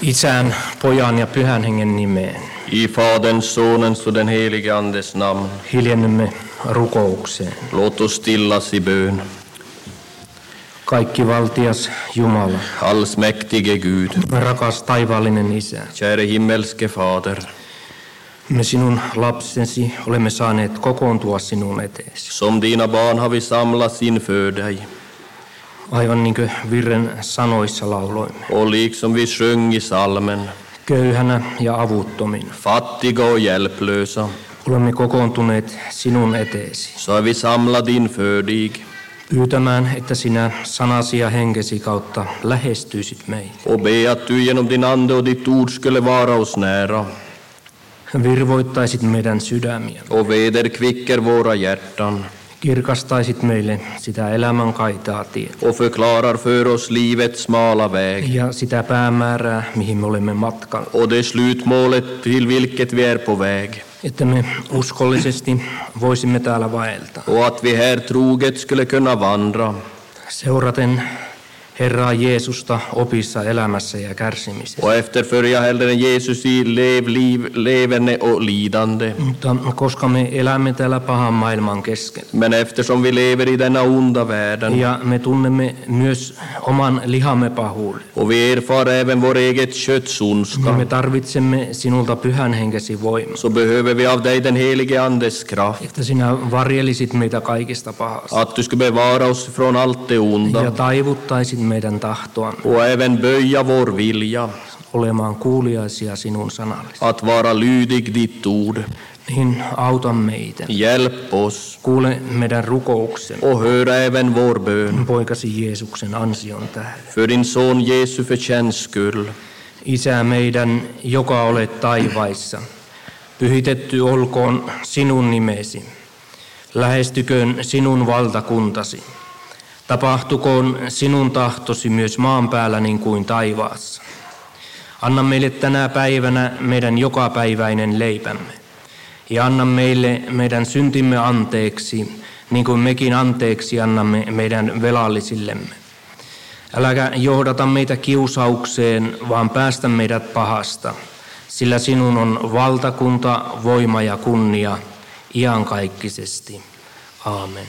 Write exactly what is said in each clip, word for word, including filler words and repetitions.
Isän, Pojan ja Pyhän Hengen nimeen. I Faderns, Sonens och den helige Andes namn. Hiljennymme rukoukseen. Låt oss stillas i bön. Kaikki valtias Jumala, Allsmäktige Gud, rakas taivaallinen Isä. käre himmelske Fader. Me sinun lapsesi olemme saaneet kokoontua sinun eteesi. Som dina barn har vi samlats inför dig. Aivan niin kuin virren sanoissa lauloimme. Och liksom vi sjöng i salmen, Köyhänä ja avuttomina. fattiga och hjälplösa, Olemme kokoontuneet sinun eteesi. så är vi samlade inför dig. Pyytämään, että sinä sanasi ja henkesi kautta lähestyisit meitä. Och be att du genom din ande och ditt ord skulle vara oss nära. Virvoittaisit meidän sydämiä. Och vederkvicker våra hjärtan. Kirkastaisit meille sitä elämän kaitaa tietä. Och förklarar för oss livets smala väg. Ja sitä päämäärää, mihin me olemme matkalla. Och det slutmålet till vilket vi är på väg. Että me uskollisesti voisimme täällä vaeltaa. Och att vi här troget skulle kunna vandra. Seuraten Herraa Jeesusta opissa, elämässä ja kärsimisessä. Och efterfölja Herren Jesus i lev, liv, leverne och lidande. Mutta koska me elämme täällä pahan maailman keskellä. Men eftersom vi lever i denna onda världen. Ja me tunnemme myös oman lihamme pahuuden. Och vi erfar även vår eget kötts ondska. Ja me tarvitsemme sinulta Pyhän Henkesi voimaa. Så behöver vi av dig den helige Andes kraft. Että sinä varjelisit meitä kaikista pahasta. Att du ska bevara oss från allt det onda. Ja taivuttaisit meidän tahtoamme. Och även böja vår vilja. Olemaan kuuliaisia sinun sanallesi. Att vara lydig ditt ord. Niin auta meitä. Hjälp oss. Kuule meidän rukouksemme. Och hör även vår bön. Poikasi Jeesuksen ansion tähden. För din son Jesu förtjänst skull. Isä meidän, joka olet taivaissa, pyhitetty olkoon sinun nimesi. Lähestyköön sinun valtakuntasi. Tapahtukoon sinun tahtosi myös maan päällä niin kuin taivaassa. Anna meille tänä päivänä meidän jokapäiväinen leipämme. Ja anna meille meidän syntimme anteeksi, niin kuin mekin anteeksi annamme meidän velallisillemme. Äläkä johdata meitä kiusaukseen, vaan päästä meidät pahasta, sillä sinun on valtakunta, voima ja kunnia iankaikkisesti. Aamen.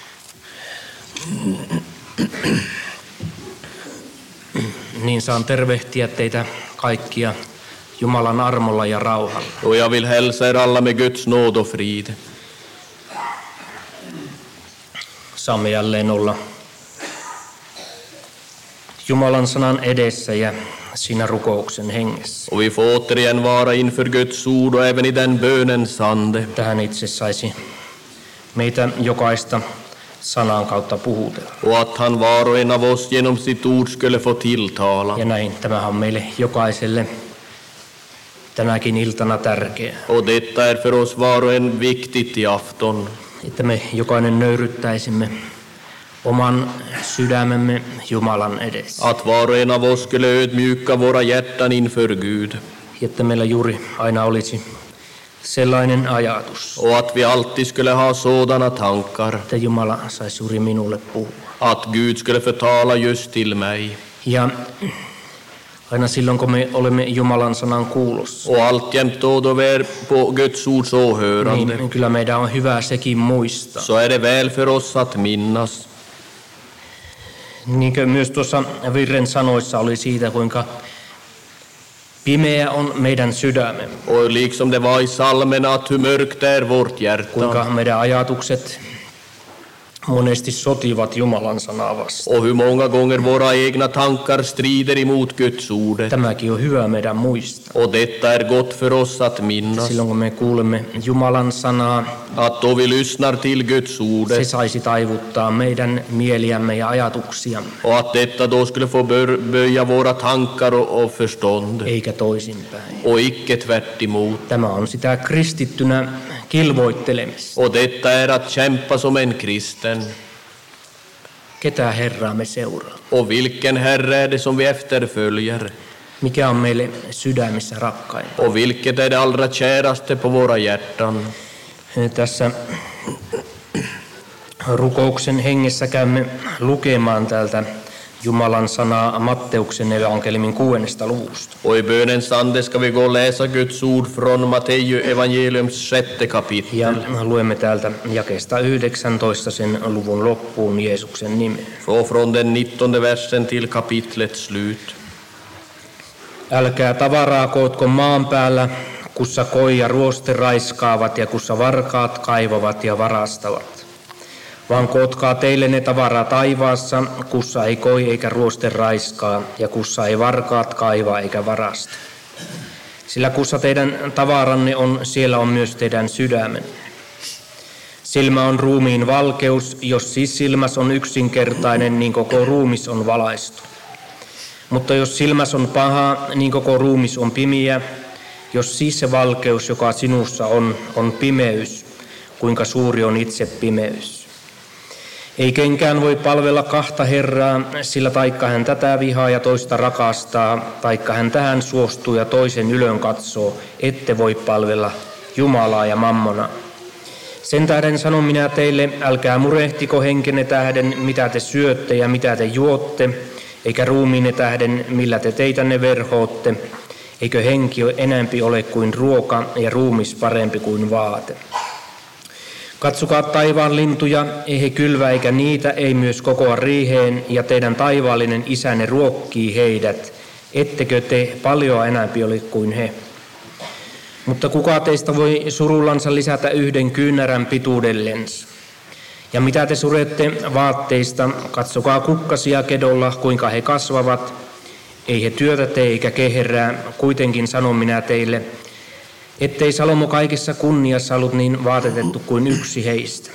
Niin saan tervehtiä teitä kaikkia Jumalan armolla ja rauhalla. Och jag vill hälsa er alla med Guds nåd och frid. Saamme jälleen olla Jumalan sanan edessä ja siinä rukouksen hengessä. Och vi får återigen vara inför Guds ord och även i den bönens ande. Tähän itse saisi meitä jokaista sanan kautta puhutella. Och att han var och en av oss genom sitt ord skulle få tilltala. Ja näin, tämähän on meille jokaiselle tänäkin iltana tärkeää. Och detta är för oss var och en viktigt i afton. Että me jokainen nöyryttäisimme oman sydämemme Jumalan edessä. Att var och en av oss skulle ödmjuka våra hjärtan inför Gud. Että meillä juuri aina olisi sellainen ajatus, Och att vi alltid skulle ha sådana tankar. että Jumala saisi juuri minulle puhua. Att Gud skulle förtala just till mig. Ja aina silloin, kun me olemme Jumalan sanan kuulossa, Och alltjämt då då vi är på Guds ords åhörande. niin kyllä meidän on hyvä sekin muistaa. Så är det väl för oss att minnas. Niin kuin myös tuossa virren sanoissa oli siitä, kuinka pimeä on meidän sydämemme. Och liksom det var i salmen att hur mörkt är vårt hjärta. Kuinka meidän ajatukset monesti sotivat Jumalan sanaa vastaan. Och hur många gånger våra egna tankar strider emot Guds ord. Tämäkin on hyvä meidän muistaa. Och detta är gott för oss att minnas. Silloin kun me kuulemme Jumalan sanaa, Att då vi lyssnar till Guds ord. se saisi taivuttaa meidän mieliämme ja ajatuksiamme, Och att detta då skulle få bör- böja våra tankar och, och förstånd. eikä toisinpäin. Och icke tvärt emot. Tämä on sitä kristittynä kilvoittelemista. Och detta är att kämpa som en kristen. Ketä Herraa me seuraa? Och vilken Herre är det som vi efterföljer? Mikä on meille sydämissä rakkain? Och vilket är det allra käraste på våra hjärtan? Tässä rukouksen hengessä käymme lukemaan täältä Jumalan sana Matteuksen evankeliumin kuudennesta luvusta. Och i bönens ande ska vi gå och läsa Guds ord från Matteus evangeliums sjätte kapitel. Ja luemme täältä jakeesta yhdeksäntoista sen luvun loppuun Jeesuksen nimeen. Och från den nittonde versen till kapitlets slut. Älkää tavaraa kootko maan päällä, kussa koi ja ruoste raiskaavat ja kussa varkaat kaivavat ja varastavat. Vaan kootkaa teille ne tavaraa taivaassa, kussa ei koi eikä ruoste raiskaa ja kussa ei varkaat kaiva eikä varasta. Sillä kussa teidän tavaranne on, siellä on myös teidän sydämen. Silmä on ruumiin valkeus, jos siis silmäs on yksinkertainen, niin koko ruumis on valaistu. Mutta jos silmäs on paha, niin koko ruumis on pimiä. Jos siis se valkeus, joka sinussa on, on pimeys, kuinka suuri on itse pimeys. Ei kenkään voi palvella kahta herraa, sillä taikka hän tätä vihaa ja toista rakastaa, taikka hän tähän suostuu ja toisen ylön katsoo, ette voi palvella Jumalaa ja mammona. Sen tähden sanon minä teille, älkää murehtiko henkenne tähden, mitä te syötte ja mitä te juotte, eikä ruumiinne tähden, millä te teitänne verhootte, eikö henki enempi ole kuin ruoka ja ruumis parempi kuin vaate. Katsokaa taivaan lintuja, ei he kylvä eikä niitä, ei myös kokoa riiheen, ja teidän taivaallinen isänne ruokkii heidät, ettekö te paljoa enempi ole kuin he. Mutta kuka teistä voi surullansa lisätä yhden kyynärän pituudellensa? Ja mitä te surette vaatteista, katsokaa kukkasia kedolla, kuinka he kasvavat. Ei he työtä tee eikä keherää, kuitenkin sanon minä teille, ettei Salomo kaikessa kunniassa ollut niin vaatetettu kuin yksi heistä.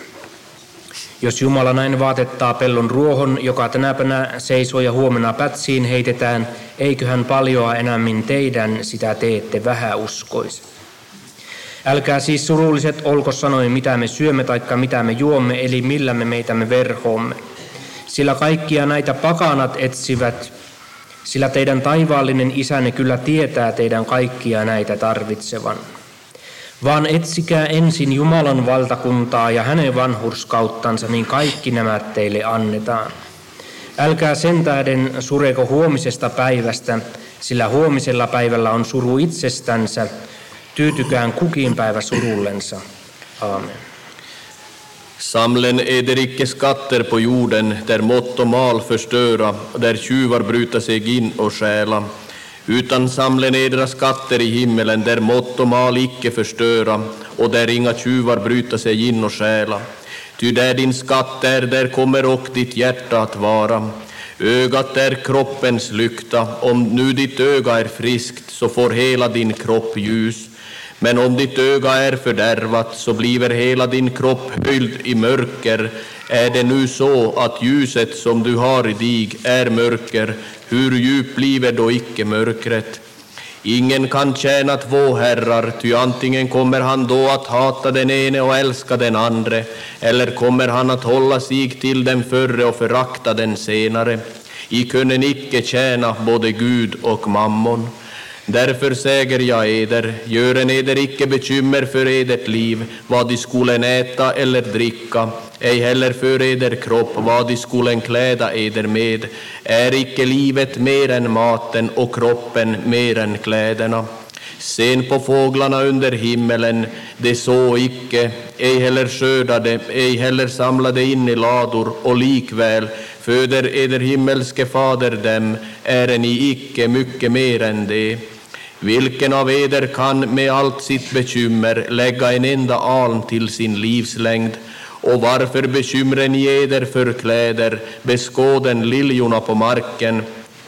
Jos Jumala näin vaatettaa pellon ruohon, joka tänäpänä seisoo ja huomenna pätsiin heitetään, eiköhän paljoa enemmän teidän sitä teette vähäuskoiset. Älkää siis surulliset olko sanoen, mitä me syömme taikka mitä me juomme, eli millä me meitämme verhoomme. Sillä kaikkia näitä pakanat etsivät, sillä teidän taivaallinen isänne kyllä tietää teidän kaikkia näitä tarvitsevan. Vaan etsikää ensin Jumalan valtakuntaa ja hänen vanhurskauttansa, niin kaikki nämä teille annetaan. Älkää sen tähden sureko huomisesta päivästä, sillä huomisella päivällä on suru itsestänsä. Tyytykään kukin päivä surullensa. Amen. Samlen eder icke skatter på jorden, där mått och mal förstöra, där tjuvar bryta sig in och stjäla. Utan samlen edra skatter i himmelen, där mått och mal icke förstöra, och där inga tjuvar bryta sig in och stjäla. Ty där din skatt är, där kommer och ditt hjärta att vara. Ögat är kroppens lykta, om nu ditt öga är friskt, så får hela din kropp ljus. Men om ditt öga är fördärvat, så bliver hela din kropp höljd i mörker. Är det nu så att ljuset som du har i dig är mörker, hur djup bliver då icke mörkret? Ingen kan tjäna två herrar, ty antingen kommer han då att hata den ene och älska den andre, eller kommer han att hålla sig till den förre och förakta den senare. I kunnen icke tjäna både Gud och mammon. Därför säger jag eder, gören eder icke bekymmer för edert liv, vad de skolen äta eller dricka, ej heller för eder kropp, vad de skolen kläda eder med. Är icke livet mer än maten och kroppen mer än kläderna? Sen på fåglarna under himmelen, de så icke, ej heller skördade, ej heller samlade in i lador, och likväl föder eder himmelske fader dem, är ni icke mycket mer än det. Vilken av eder kan med allt sitt bekymmer lägga en enda aln till sin livslängd? Och varför bekymrar ni eder för kläder, beskåden liljorna på marken?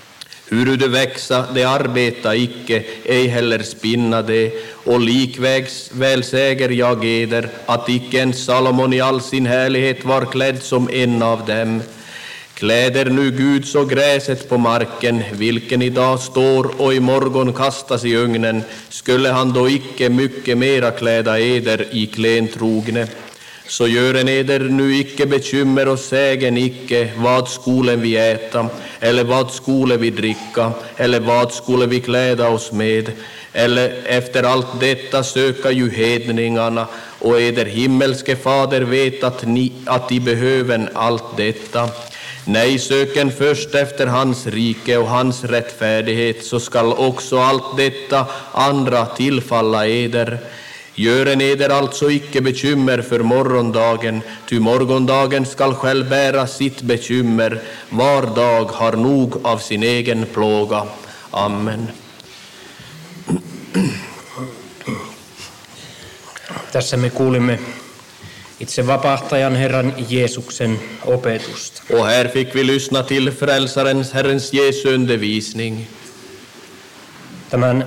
Hur de växa, de arbeta icke, ej heller spinna det, och likväl säger jag eder, att icke ens Salomon i all sin härlighet var klädd som en av dem. Kläder nu Gud så gräset på marken, vilken idag står och i morgon kastas i ugnen, skulle han då icke mycket mera kläda eder i klentrogne. Så gören eder nu icke bekymmer och sägen icke, vad skolen vi äta, eller vad skole vi dricka, eller vad skulle vi kläda oss med, eller efter allt detta söka ju hedningarna, och eder himmelske fader vet att ni, att de behöver allt detta. Nej, söken först efter hans rike och hans rättfärdighet, så skall också allt detta andra tillfalla eder. Gören eder alltså icke bekymmer för morgondagen, ty morgondagen skall själv bära sitt bekymmer. Var dag har nog av sin egen plåga. Amen. Tässä me kuulimme itse vapahtajan Herran Jeesuksen opetusta. Och här fick vi lyssna till frälsarens Herrens Jesu undervisning. Tämän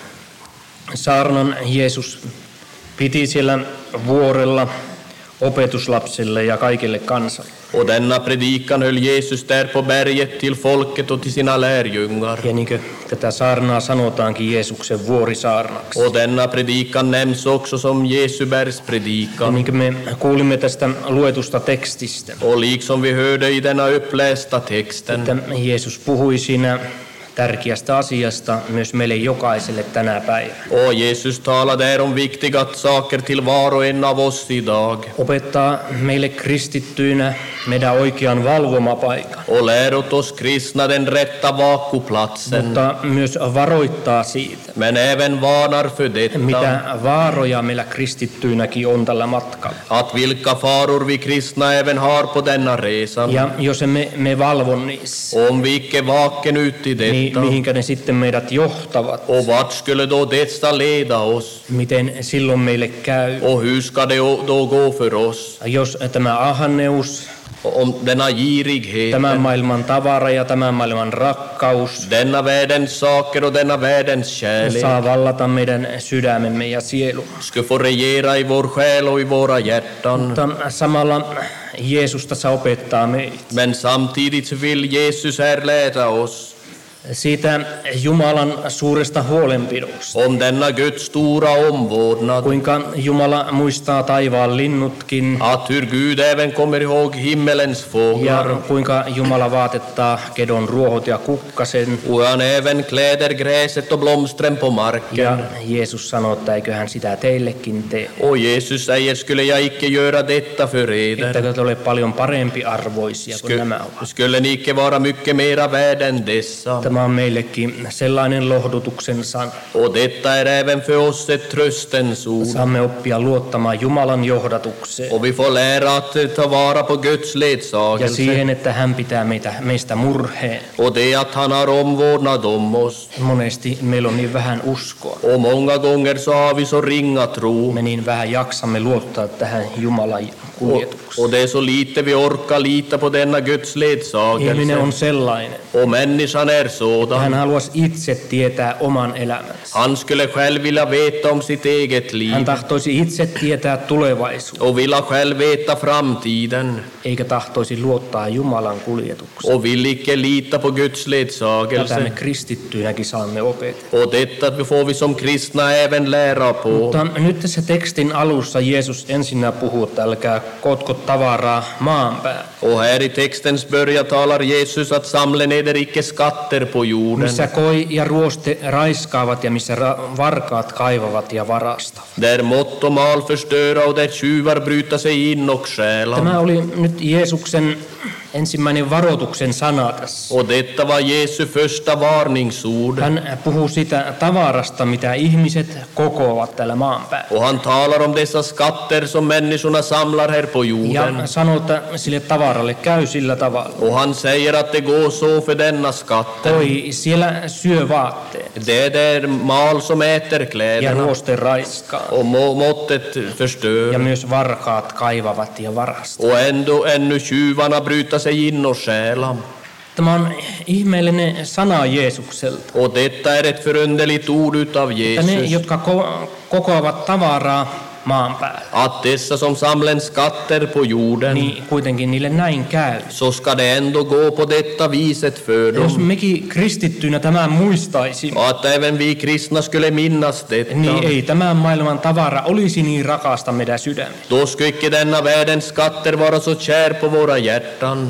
saarnan Jeesus piti siellä vuorella opetuslapsille ja kaikille kansalle. Och denna predikan höll Jesus där på berget till folket och till sina lärjungar. Ja niin kuin tätä saarnaa sanotaankin Jeesuksen vuorisaarnaksi. Och denna predikan nämns också som Jesu bergspredikan. Ja niin kuin me kuulimme tästä luetusta tekstistä, Och liksom vi hörde i denna upplästa texten, että Jeesus puhui siinä tärkeästä asiasta myös meille jokaiselle tänä päivänä. och Jesus talar där om viktiga saker till var och en av oss idag. Opettaa meille kristittyinä meidän oikean valvomapaikan, Och lär åt oss kristna den rätta vakuplatsen. mutta myös varoittaa siitä, Men även varnar för detta, mitä vaaroja meillä kristittyinäkin on tällä matkalla. att vilka faror vi kristna även har på denna resa. Ja jos emme me valvo niissä, Om vi icke vaken ut i niin detta, mihinkä ne sitten meidät johtavat, och vart skulle då detta leda oss? miten silloin meille käy. Och hur ska det då gå för oss? Jos tämä ahanneus, Om denna girighet, tämän maailman tavara ja tämän maailman rakkaus denna världens saker och denna världens kärlek saa vallata meidän sydämemme ja sielun. skulle få regera i vår själ och i våra hjärtan. Mutta samalla Jeesus tässä opettaa meitä Men samtidigt vill Jesus här lära oss siitä Jumalan suuresta huolenpidosta. om denna Guds stora omvårdnad, Kuinka Jumala muistaa taivaan linnutkin att hur Gud även kommer ihåg himmelens fåglar, ja kuinka Jumala vaatettaa kedon ruohot ja kukkasen. och han även kläder gräset och blomstren på Ja marken. Jeesus sanoo, että eiköhän sitä teillekin tee. Och Jesus säger, skulle jag icke göra detta för eder? Ettäkö te ole paljon parempi arvoisia kuin nämä Skulle, ovat. skulle ni icke vara mycket mera värd än dessa? Tämä on meillekin sellainen lohdutuksen sana. Och detta är även för oss ett tröstens ord. Saamme oppia luottamaan Jumalan johdatukseen Och vi får lära att ta vara på Guds ja ledsagelse. siihen, että hän pitää meitä, meistä murheen. Och det att han har omvårdnad om oss. Monesti meillä on niin vähän uskoa. Och många gånger så har vi så ringa tro. Me niin vähän jaksamme luottaa tähän Jumalan Och, kuljetukseen. och det är så lite vi orkar lita på denna Guds Ihminen ledsagelse. on sellainen. Och människan är Hän sådan. haluaisi itse tietää oman elämänsä. Han skulle själv vilja veta om sitt eget liv. Hän tahtoisi itse tietää tulevaisuuden, Och vilja själv veta framtiden. eikä tahtoisi luottaa Jumalan kuljetukseen. Och vill icke lita på Guds Tätä me ledsagelse. kristittyinäkin saamme opetella. Och detta får vi som kristna även lära på. Mutta nyt tässä tekstin alussa Jeesus ensinnä puhuu, että älkää kootko tavaraa maan päälle, Och här i textens början talar Jesus att samla neder icke skatter på jorden, missä koi ja ruoste raiskaavat ja missä ra- varkaat kaivavat ja varastavat. där mått och mal förstöra och där tjuvar bryta sig in och stjäla. Tämä oli nyt Jeesuksen ensimmäinen varoituksen sana tässä. Och detta var Jesu första varningsord. Hän puhuu sitä tavarasta, mitä ihmiset kokoavat täällä maan päällä. Och han talar om dessa skatter som människorna samlar här på jorden. Ja sanoo, että sille tavaralle käy sillä tavalla. Och han säger att det går så för denna skatter. Koi siellä syö vaatteet Det är där mal som äter ja kläderna ruoste raiskaa. och må- måttet Ja förstör. myös varkaat kaivavat ja varastavat. Och ändå ännu tjuvarna bryta sig in och stjäla. Tämä on ihmeellinen sana Jeesukselta. Och detta är ett förunderligt ord utav Että ne, Jesus. jotka ko- kokoavat tavaraa maan päällä, Att dessa som samlar skatter på jorden, niin kuitenkin niille näin käy. så ska det ändå gå på detta viset för Ja jos dem. mekin kristittyinä tämän muistaisimme, Och att även vi kristna skulle minnas detta. niin ei tämän maailman tavara olisi niin rakasta meidän sydämiä. Då skulle icke denna världens skatter vara så kär på våra hjärtan.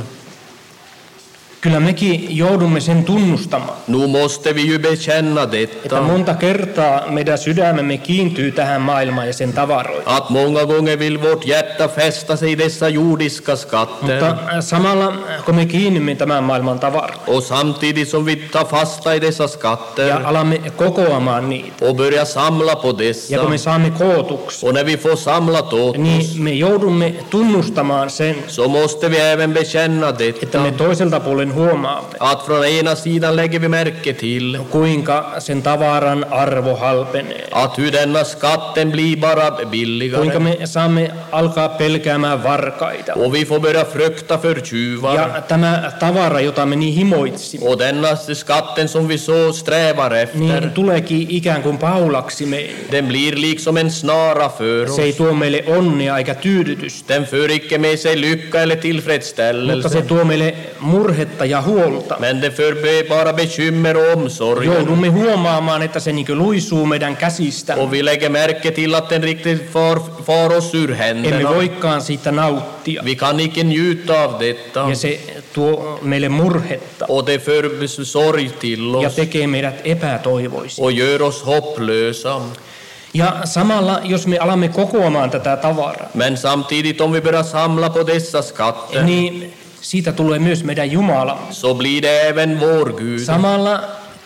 Kyllä mekin joudumme sen tunnustamaan, Nu måste vi ju bekänna että detta. monta kertaa meidän sydämemme kiintyy tähän maailmaan ja sen tavaroihin. Att många gånger vill vårt hjärta hjärta fästa sig i dessa jordiska skatter. Mutta samalla kun me kiinnimme tämän maailman tavaran Och samtidigt som vi tar fasta i dessa ja skatter alamme kokoamaan niitä, och börjar samla på ja dessa, kun me saamme kootuksi, och när vi får samlat åt niin oss, me joudumme tunnustamaan sen, så måste vi även bekänna että me detta, toiselta puolen huomaamme, att från ena sidan lägger vi märke till kuinka sen tavaran arvo halpenee. att hur denna skatten blir bara Kuinka billigare, me saamme alkaa pelkäämään varkaita. och vi får börja frukta för tjuvar. Ja tämä tavara, jota me niin himoitsimme, Och denna skatten som vi så strävar niin efter, tuleekin ikään kuin paulaksi meille. den blir liksom en snara för Se ei oss. tuo meille onnea eikä tyydytystä, Den för icke med sig lycka eller mutta se tillfredsställelse, tuo meille murhetta ja huolta. men det för be- bara bekymmer och omsorg. Joudumme huomaamaan, että se niin luisuu meidän käsistä. Och vi lägger märke till att den riktigt far, far oss ur Emme händerna. voikaan siitä nauttia. Vi kan icke njuta av detta. Ja se tuo meille murhetta Och det för sorg till ja oss tekee meidät epätoivoisia. och gör oss hopplösa. Ja samalla, jos me alamme kokoamaan tätä tavaraa, Men samtidigt om vi börjar samla på dessa skatter, niin siitä tulee myös meidän Jumala. så blir det även vår Gud. Samalla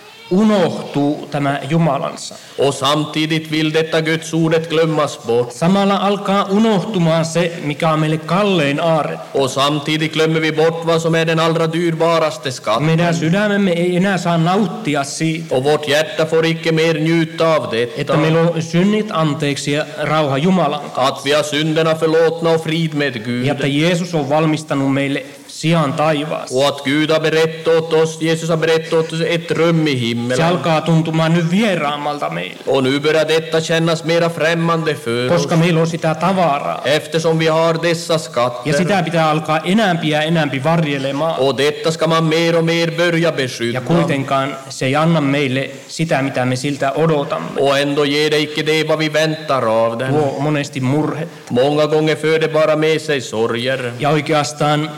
unohtuu tämä Jumalansa. Och samtidigt vill detta Guds ordet glömmas bort. Samalla alkaa unohtumaan se, mikä on meille kallein aarre. Och samtidigt glömmer vi bort vad som är den allra dyrbaraste skatten. Meidän sydämemme ei enää saa nauttia siitä, Och vårt hjärta får icke mer njuta av että detta. meillä on synnit anteeksi ja rauha Jumalan kanssa. Att vi har synderna förlåtna och frid med Ja että Gud. Jeesus on valmistanut meille sijan taivaassa. Och att Gud har berättat åt oss, Jesus har berättat åt oss ett rum i Se himmelen. alkaa tuntumaan nyt vieraammalta meille, Och nu börjar detta kännas mera främmande för oss. koska meillä on sitä tavaraa. Eftersom vi har dessa Ja skatter. sitä pitää alkaa enämpi ja enämpi varjelemaan. Och detta ska man mer och mer börja Ja beskydda. kuitenkaan se ei anna meille sitä, mitä me siltä odotamme. Och ändå ger det icke det vad vi väntar av den. Tuo monesti murhe. Många gånger för det bara med sig sorger. Ja oikeastaan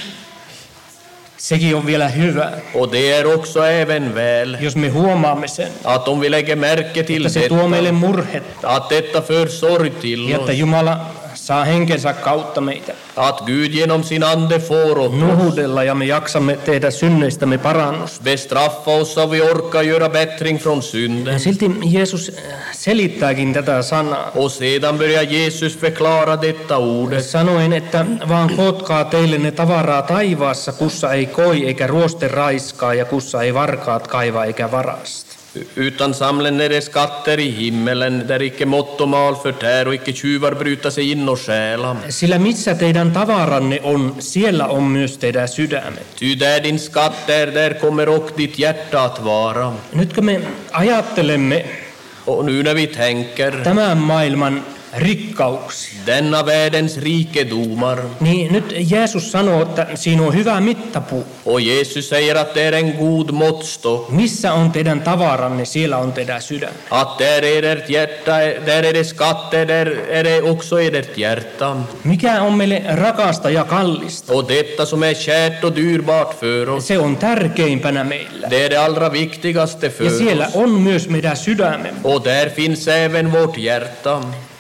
sekin on vielä hyvä, Och det är också även väl jos me huomaamme sen, att om vi lägger märke till että se tuo meille detta, murhetta. att detta för sorg till Ja että oss, Jumala saa henkensä kautta meitä att Gud genom sin ande får åt oss nuhudella ja me jaksamme tehdä synneistämme parannus. bestraffa oss så vi orkar göra bättring från synden. Ja silti Jeesus selittääkin tätä sanaa Och sedan börjar Jesus förklara detta ordet. sanoen, että vaan kootkaa teille ne tavaraa taivaassa, kussa ei koi eikä ruoste raiskaa ja kussa ei varkaat kaiva eikä varasta. Utan samlen är det skatter i himmelen, där icke mått och mal förtär och icke tjuvar bryta sig in och stjäla. Sillä missä teidän tavaranne on, siellä on myös teidän sydämet. Ty där din skatt är, där kommer och ditt hjärta att vara. Nyt kun me ajattelemme Och nu när vi tänker tämän maailman rikkauksia, denna världens rikedomar, niin nyt Jeesus sanoo, että siinä on hyvä mittapuu. och Jesus säger att det är en god måttstock, Missä on teidän tavaranne, siellä on teidän sydän. att där är ert hjärta, där är det skatter, där är det också ert hjärta. Mikä on meille rakasta ja kallista? Och detta som är kärt och dyrbart för oss, Se on tärkeimpänä meillä. det är det allra viktigaste Ja för siellä oss. on myös meidän sydämemme. Och där finns även vårt hjärta.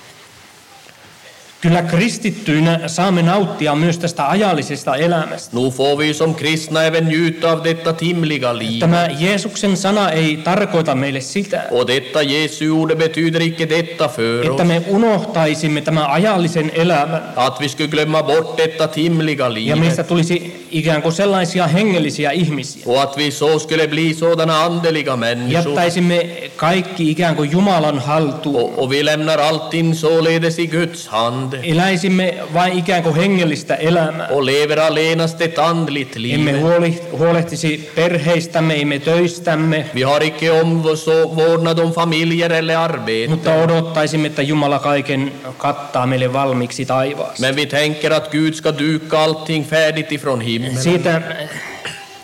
Kyllä kristittyinä saamme nauttia myös tästä ajallisesta elämästä. Nu får vi som kristna även njuta av detta timliga liv. Tämä Jeesuksen sana ei tarkoita meille sitä, Och detta Jesu ord betyder icke detta för että oss. me unohtaisimme tämän ajallisen elämän Att vi skulle glömma bort detta timliga ja liv. meistä tulisi ikään kuin sellaisia hengellisiä ihmisiä. Och att vi så skulle bli sådana andeliga människor. Jättäisimme kaikki ikään kuin Jumalan haltuun. Och, och vi lämnar allting således i Guds hand. Eläisimme vain ikään kuin hengellistä elämää. Och lever allenast ett andligt Emme liv. huoli- huolehtisi perheistämme, emme töistämme, Vi har icke omvårdnad om familjer eller arbete. mutta odottaisimme, että Jumala kaiken kattaa meille valmiiksi taivaassa. Men vi tänker att Gud ska duka allting färdigt ifrån himlen. Siitä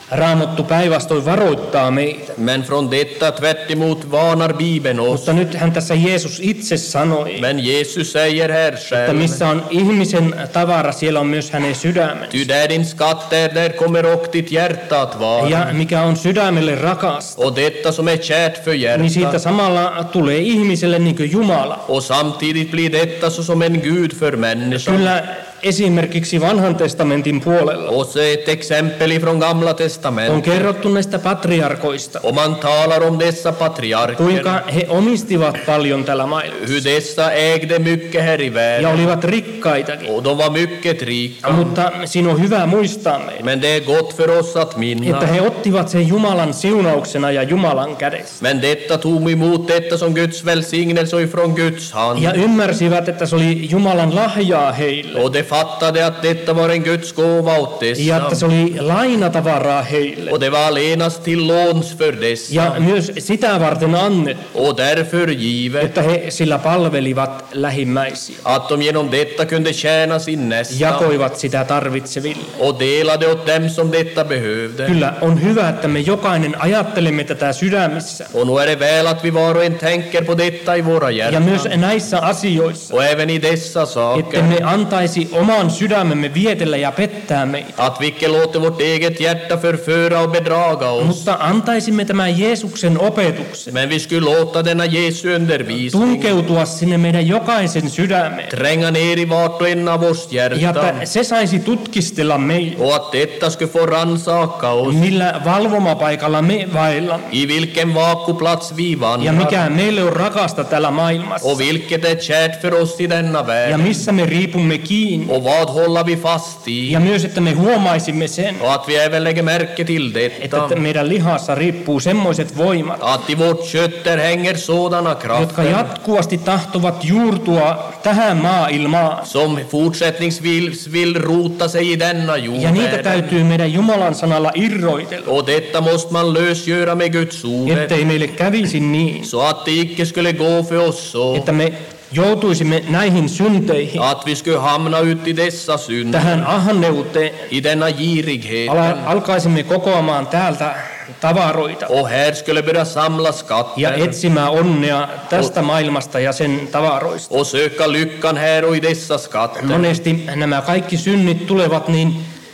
Raamattu päinvastoin varoittaa meitä. Men från detta tvärt emot varnar Bibeln oss. Mutta nythän tässä Jeesus itse sanoi, Men Jesus säger här että själv. missä on ihmisen tavara, siellä on myös hänen sydämensä. Ty där din skatt är, där kommer och ditt hjärta att vara. Ja mikä on sydämelle rakasta, Och detta som är kärt för niin siitä hjärtat. samalla tulee ihmiselle niin kuin Jumala. Och samtidigt blir detta så som en Gud för människan. Kyllä esimerkiksi vanhan testamentin puolella Och så ett exempel ifrån Gamla on testamentet. kerrottu näistä patriarkoista, Och man talar om dessa patriarker. kuinka he omistivat paljon tällä maailmassa Hur dessa ägde mycket här i ja världen. olivat rikkaitakin. Och de var mycket rika. Mutta siinä on hyvä muistaa meidän, Men det är gott för oss att että minnas. he ottivat sen Jumalan siunauksena ja Jumalan kädestä. Men detta tog emot detta som Guds välsignelse ifrån Guds hand. Ja ymmärsivät, että se oli Jumalan lahjaa heille. Och de fattade att detta var en Guds gåva åt Ja että dessa. se oli lainatavaraa heille. Och det var allenast till låns för dessa. Ja myös sitä varten annettu, Och därför givet että he sillä palvelivat lähimmäisiä. att de genom detta kunde tjäna sin nästa. Jakoivat sitä tarvitseville. Och delade åt dem som detta behövde. Kyllä on hyvä, että me jokainen ajattelemme tätä sydämissä. Och nu är det väl att vi var och en tänker på detta i våra Ja myös hjärtan. näissä asioissa, Och även i dessa että saker. me antaisi oman sydämemme vietellä ja pettää meitä. Att vi icke låter vårt eget hjärta förföra och bedraga oss. Mutta antaisimme tämän Jeesuksen opetuksen Men vi skulle låta denna Jesu undervisning tunkeutua sinne meidän jokaisen sydämeen. tränga ner i vart och en av oss Ja hjärtan. että se saisi tutkistella meitä, Och att detta skulle få rannsaka oss. millä valvomapaikalla me vaillamme. I vilken vakuplats vi Ja vandrar. mikä meille on rakasta tällä maailmassa. Och vilket är kärt för oss i denna Ja värld. missä me riipumme kiinni. Och vad håller vi fast i. Ja myös, että me huomaisimme sen, Och att vi även lägger märke till että detta. meidän lihassa riippuu semmoiset voimat, Att i vårt kött där hänger sådana jotka krafter jatkuvasti tahtovat juurtua tähän maailmaan. som fortsättningsvis vill rota sig i denna Ja niitä jordvärlden. täytyy meidän Jumalan sanalla irroitella, Och detta måste man lösgöra med Guds ord. ettei meille kävisi niin, Så att det icke skulle gå för oss så. että me joutuisimme näihin synteihin, Att vi skulle hamna ut i dessa synder. tähän ahneuteen, I denna girighet. ala, alkaisimme kokoamaan täältä tavaroita Och här skulle börja samla ja skatter. etsimään onnea tästä maailmasta ja sen tavaroista. Och söka lyckan här och i dessa skatter. Monesti nämä kaikki synnit tulevat niin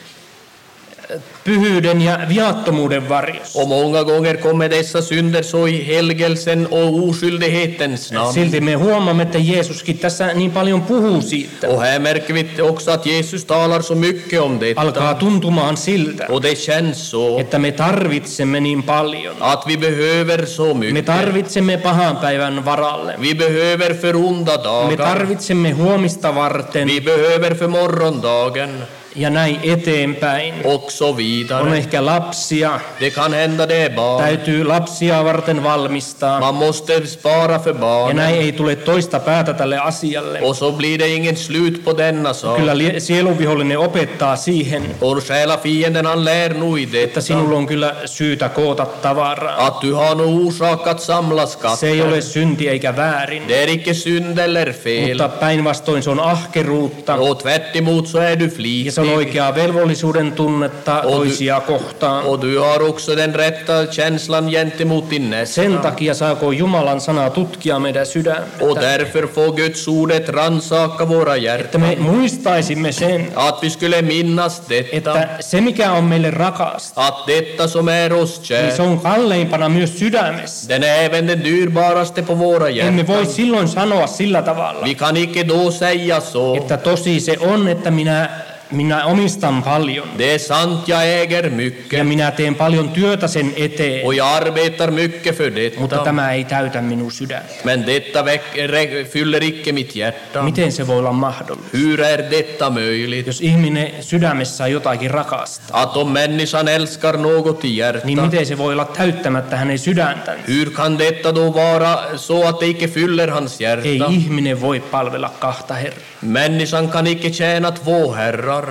pyhyyden ja viattomuuden varjossa. Och många gånger kommer dessa synder så i helgelsen och oskyldighetens namn. Silti me huomaamme, että Jeesuskin tässä niin paljon puhuu siitä. Och här märker vi också att Jesus talar så mycket om Alkaa detta. tuntumaan siltä, Och det känns så. että me tarvitsemme niin paljon. Att vi behöver så Me mycket. tarvitsemme pahan päivän varalle. Vi behöver för onda Me dagar. tarvitsemme huomista varten Vi behöver för morgondagen. ja näin eteenpäin. Och så On vidare. ehkä lapsia, Det kan hända det är barn. täytyy lapsia varten valmistaa. Man måste spara för Ja barnen. näin ei tule toista päätä tälle asialle. Och så blir det ingen slut på denna sak. Kyllä lie- sielunvihollinen opettaa siihen, Och själafienden han lär nog i että detta. sinulla on kyllä syytä koota tavaraa. Att du har nog orsak att samla Se ei ole skatter. synti eikä väärin, Det är icke synd eller fel. mutta päinvastoin se on ahkeruutta Och tvärt emot så är du ja se flitig. on oikeaa velvollisuuden tunnetta du- toisia kohtaan. Och du har också den rätta känslan gentemot din nästa. Sen takia saako Jumalan sana tutkia meidän Och sydämtä, därför får Guds ordet rannsaka våra että hjärtan. me muistaisimme sen, Att vi skulle minnas detta. että se mikä on meille rakasta, Att detta som är oss niin se kärt, on kalleimpana myös sydämessä. den är även den dyrbaraste på våra Emme voi hjärtan. silloin sanoa sillä tavalla, Vi kan icke då säga så. että tosi se on, että minä, minä omistan paljon Det är sant, jag äger ja mycket. minä teen paljon työtä sen eteen, Och jag arbetar mycket för mutta detta. tämä ei täytä minun sydäntä. Men detta väck- rä- fyller icke mitt hjärta. Miten se voi olla mahdollista? Hur är detta möjligt? Jos ihminen sydämessä on jotakin rakasta, Att om människan älskar något i niin hjärtat, miten se voi olla täyttämättä hänen sydäntänsä? hur kan detta då vara så att det icke fyller hans Ei hjärta? ihminen voi palvella kahta herraa. Människan kan icke tjäna två herrar.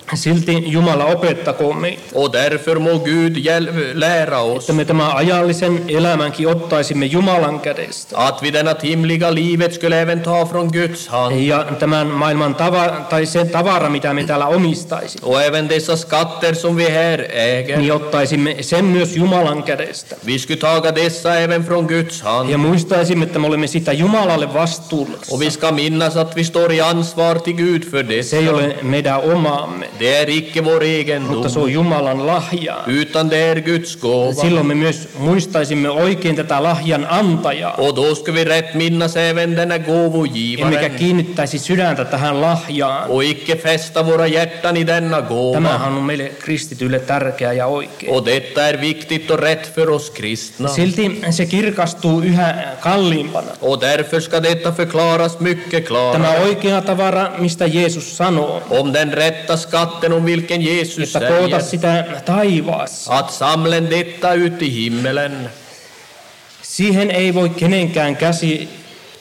Silti Jumala opettakoon meitä, Och därför må Gud hjäl- lära oss että me tämän ajallisen elämänkin ottaisimme Jumalan kädestä. att vi denna timliga livet skulle även ta från Guds hand. Ja tämän maailman tava, tai sen tavara, mitä me täällä omistaisimme, Och även dessa skatter som vi här äger. niin ottaisimme sen myös Jumalan kädestä. Vi skulle taga dessa även från Guds hand. Ja muistaisimme, että me olemme sitä Jumalalle vastuullisia. Och vi ska minnas att vi står i ansvar till Gud för Se dessa. ei ole meidän omaamme, Det är icke vår egendom, mutta se on Jumalan lahjaa. utan det är Guds gåva. Silloin me myös muistaisimme oikein tätä lahjan antajaa. Och då ska vi rätt minnas även denna Emmekä gåvogivaren. kiinnittäisi sydäntä tähän lahjaan. Och icke fästa våra hjärtan i denna gåva. Tämähän on meille kristityille tärkeä ja oikein. Och detta är viktigt och rätt för oss kristna. Silti se kirkastuu yhä kalliimpana. Och därför ska detta förklaras mycket Tämä klarare. oikea tavara, mistä Jeesus sanoo, Om den rätta skatten om vilken Jesus että koota säger sitä taivaassa. att samlen detta ut i himmelen. Siihen ei voi kenenkään käsi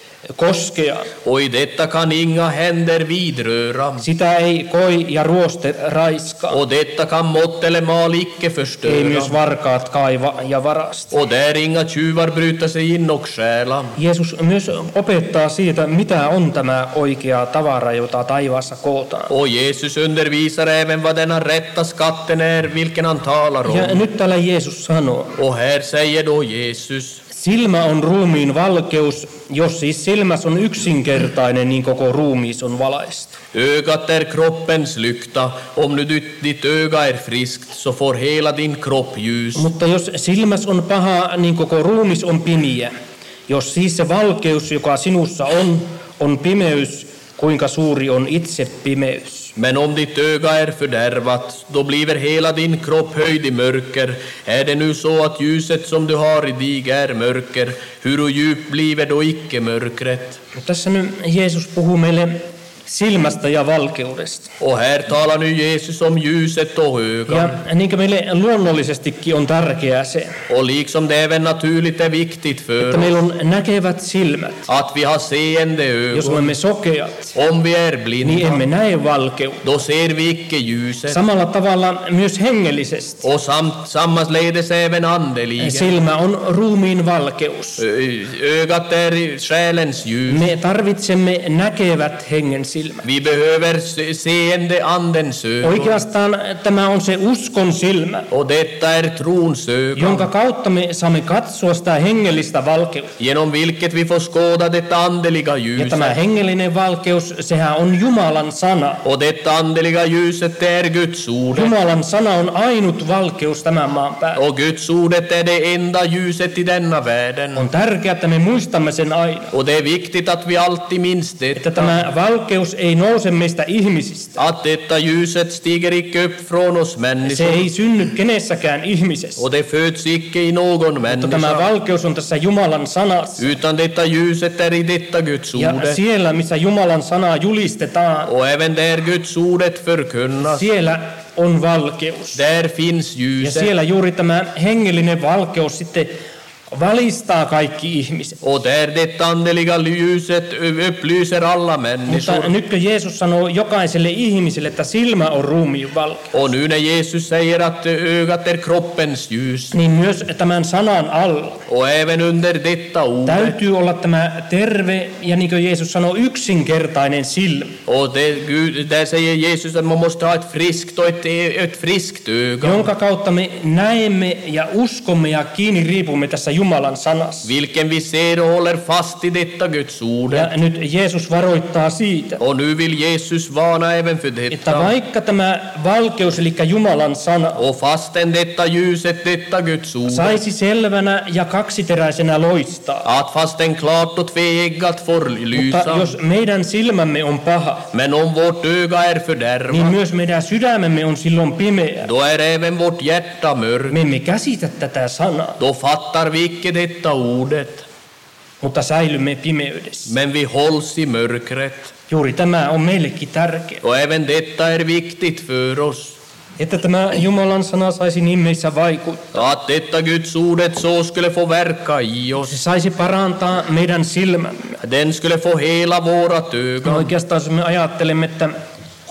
koskea. Och i detta kan inga händer vidröra. Sitä ei koi ja ruoste raiskaa. Och detta kan mått eller mal icke Ei förstöra. myös varkaat kaiva ja varasta. Och där inga tjuvar bryta sig in och stjäla. Jeesus myös opettaa siitä, mitä on tämä oikea tavara, jota taivaassa kootaan. Och Jesus undervisar även vad denna rätta skatten är, vilken han talar Ja om. nyt täällä Jeesus sanoo, Och här säger då Jesus: silmä on ruumiin valkeus, jos siis silmäs on yksinkertainen, niin koko ruumiis on valaistu. ögat är kroppens lykta. Om nu ditt, ditt öga är friskt så får hela din kropp ljus. Mutta jos silmäs on paha, niin koko ruumis on pimiä. Jos siis se valkeus, joka sinussa on, on pimeys, kuinka suuri on itse pimeys. Men om ditt öga är fördärvat, då bliver hela din kropp höjd i mörker. Är det nu så att ljuset som du har i dig är mörker, hur djupt bliver då icke mörkret? Tässä nyt Jeesus puhuu meille silmästä ja valkeudesta. Och här talar nu Jesus om ljuset och ögat. Ja niin kuin meille luonnollisestikin on tärkeää se, Och liksom det även naturligt är viktigt för että oss meillä on näkevät silmät. att vi har seende Jos ögon. olemme sokeat, Om vi är niin blinda, emme näe valkeutta. då ser vi icke ljuset. Samalla tavalla myös hengellisesti. Och samt, sammanledes även andeligen. Silmä on ruumiin valkeus. Ö- Ögat är själens ljus. Me tarvitsemme näkevät hengen silmät. Vi behöver se- seende andens ögon. Oikeastaan tämä on se uskon silmä, Och detta är trons öga, jonka kautta me saamme katsoa sitä hengellistä valkeutta. genom vilket vi får skåda detta andeliga Ja tämä ljuset. hengellinen valkeus, sehän on Jumalan sana. Och detta andeliga ljuset, det är Guds ord. Jumalan sana on ainut valkeus tämän maan päällä. Och Guds ordet är det enda ljuset i denna världen. On tärkeää, että me muistamme sen aina, Och det är viktigt att vi alltid minns että detta. tämä valkeus ei nouse meistä ihmisistä. Att detta ljuset stiger icke upp från oss Se människor. ei synny kenessäkään ihmisessä. Och det föds icke i någon Mutta tämä människa. valkeus on tässä Jumalan sanassa. Utan detta ljuset är i detta Guds Ja ordet. siellä, missä Jumalan sanaa julistetaan, Och även där Guds ordet förkunnas, siellä on valkeus. där finns Ja ljuset. siellä juuri tämä hengellinen valkeus sitten valistaa kaikki ihmiset. Och där det andeliga ljuset upplyser alla Mutta människor. nyt kun Jeesus sanoo jokaiselle ihmiselle, että silmä on ruumiin valkeus, Och nu när Jesus säger att ögat är kroppens ljus, niin myös tämän sanan alla och även under detta ord, täytyy olla tämä terve ja niin kuin Jeesus sanoo, yksinkertainen silmä. och det, Gud, där säger Jesus att man måste ha ett friskt och ett, ett friskt öga, Jonka kautta me näemme ja uskomme ja kiinni riipumme tässä Jumalan sanassa. vilken vi ser och håller fast i detta Guds ord. Ja nyt Jeesus varoittaa siitä, Och nu vill Jesus varna även för että detta. vaikka tämä valkeus, eli Jumalan sana, Och fastän detta ljuset, detta Guds ord, saisi selvänä ja kaksiteräisenä loistaa. att fastän klart och tveeggat får Mutta lysa, jos meidän silmämme on paha, men om vårt öga är niin fördärvat, myös meidän sydämemme on silloin pimeä. då är även vårt hjärta mörkt. Me emme käsitä tätä sanaa, Då fattar vi icke detta ordet, mutta säilymme pimeydessä. men vi hålls i mörkret. Juuri tämä on meillekin tärkeä, Och även detta är viktigt för oss. että tämä Jumalan sana saisi niin meissä vaikuttaa. Att detta Guds ordet så skulle få verka i Se oss. saisi parantaa meidän silmämme. Den skulle få hela vårat No öga. oikeastaan jos me ajattelemme, että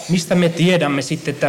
Mistä me tiedämme sitten, että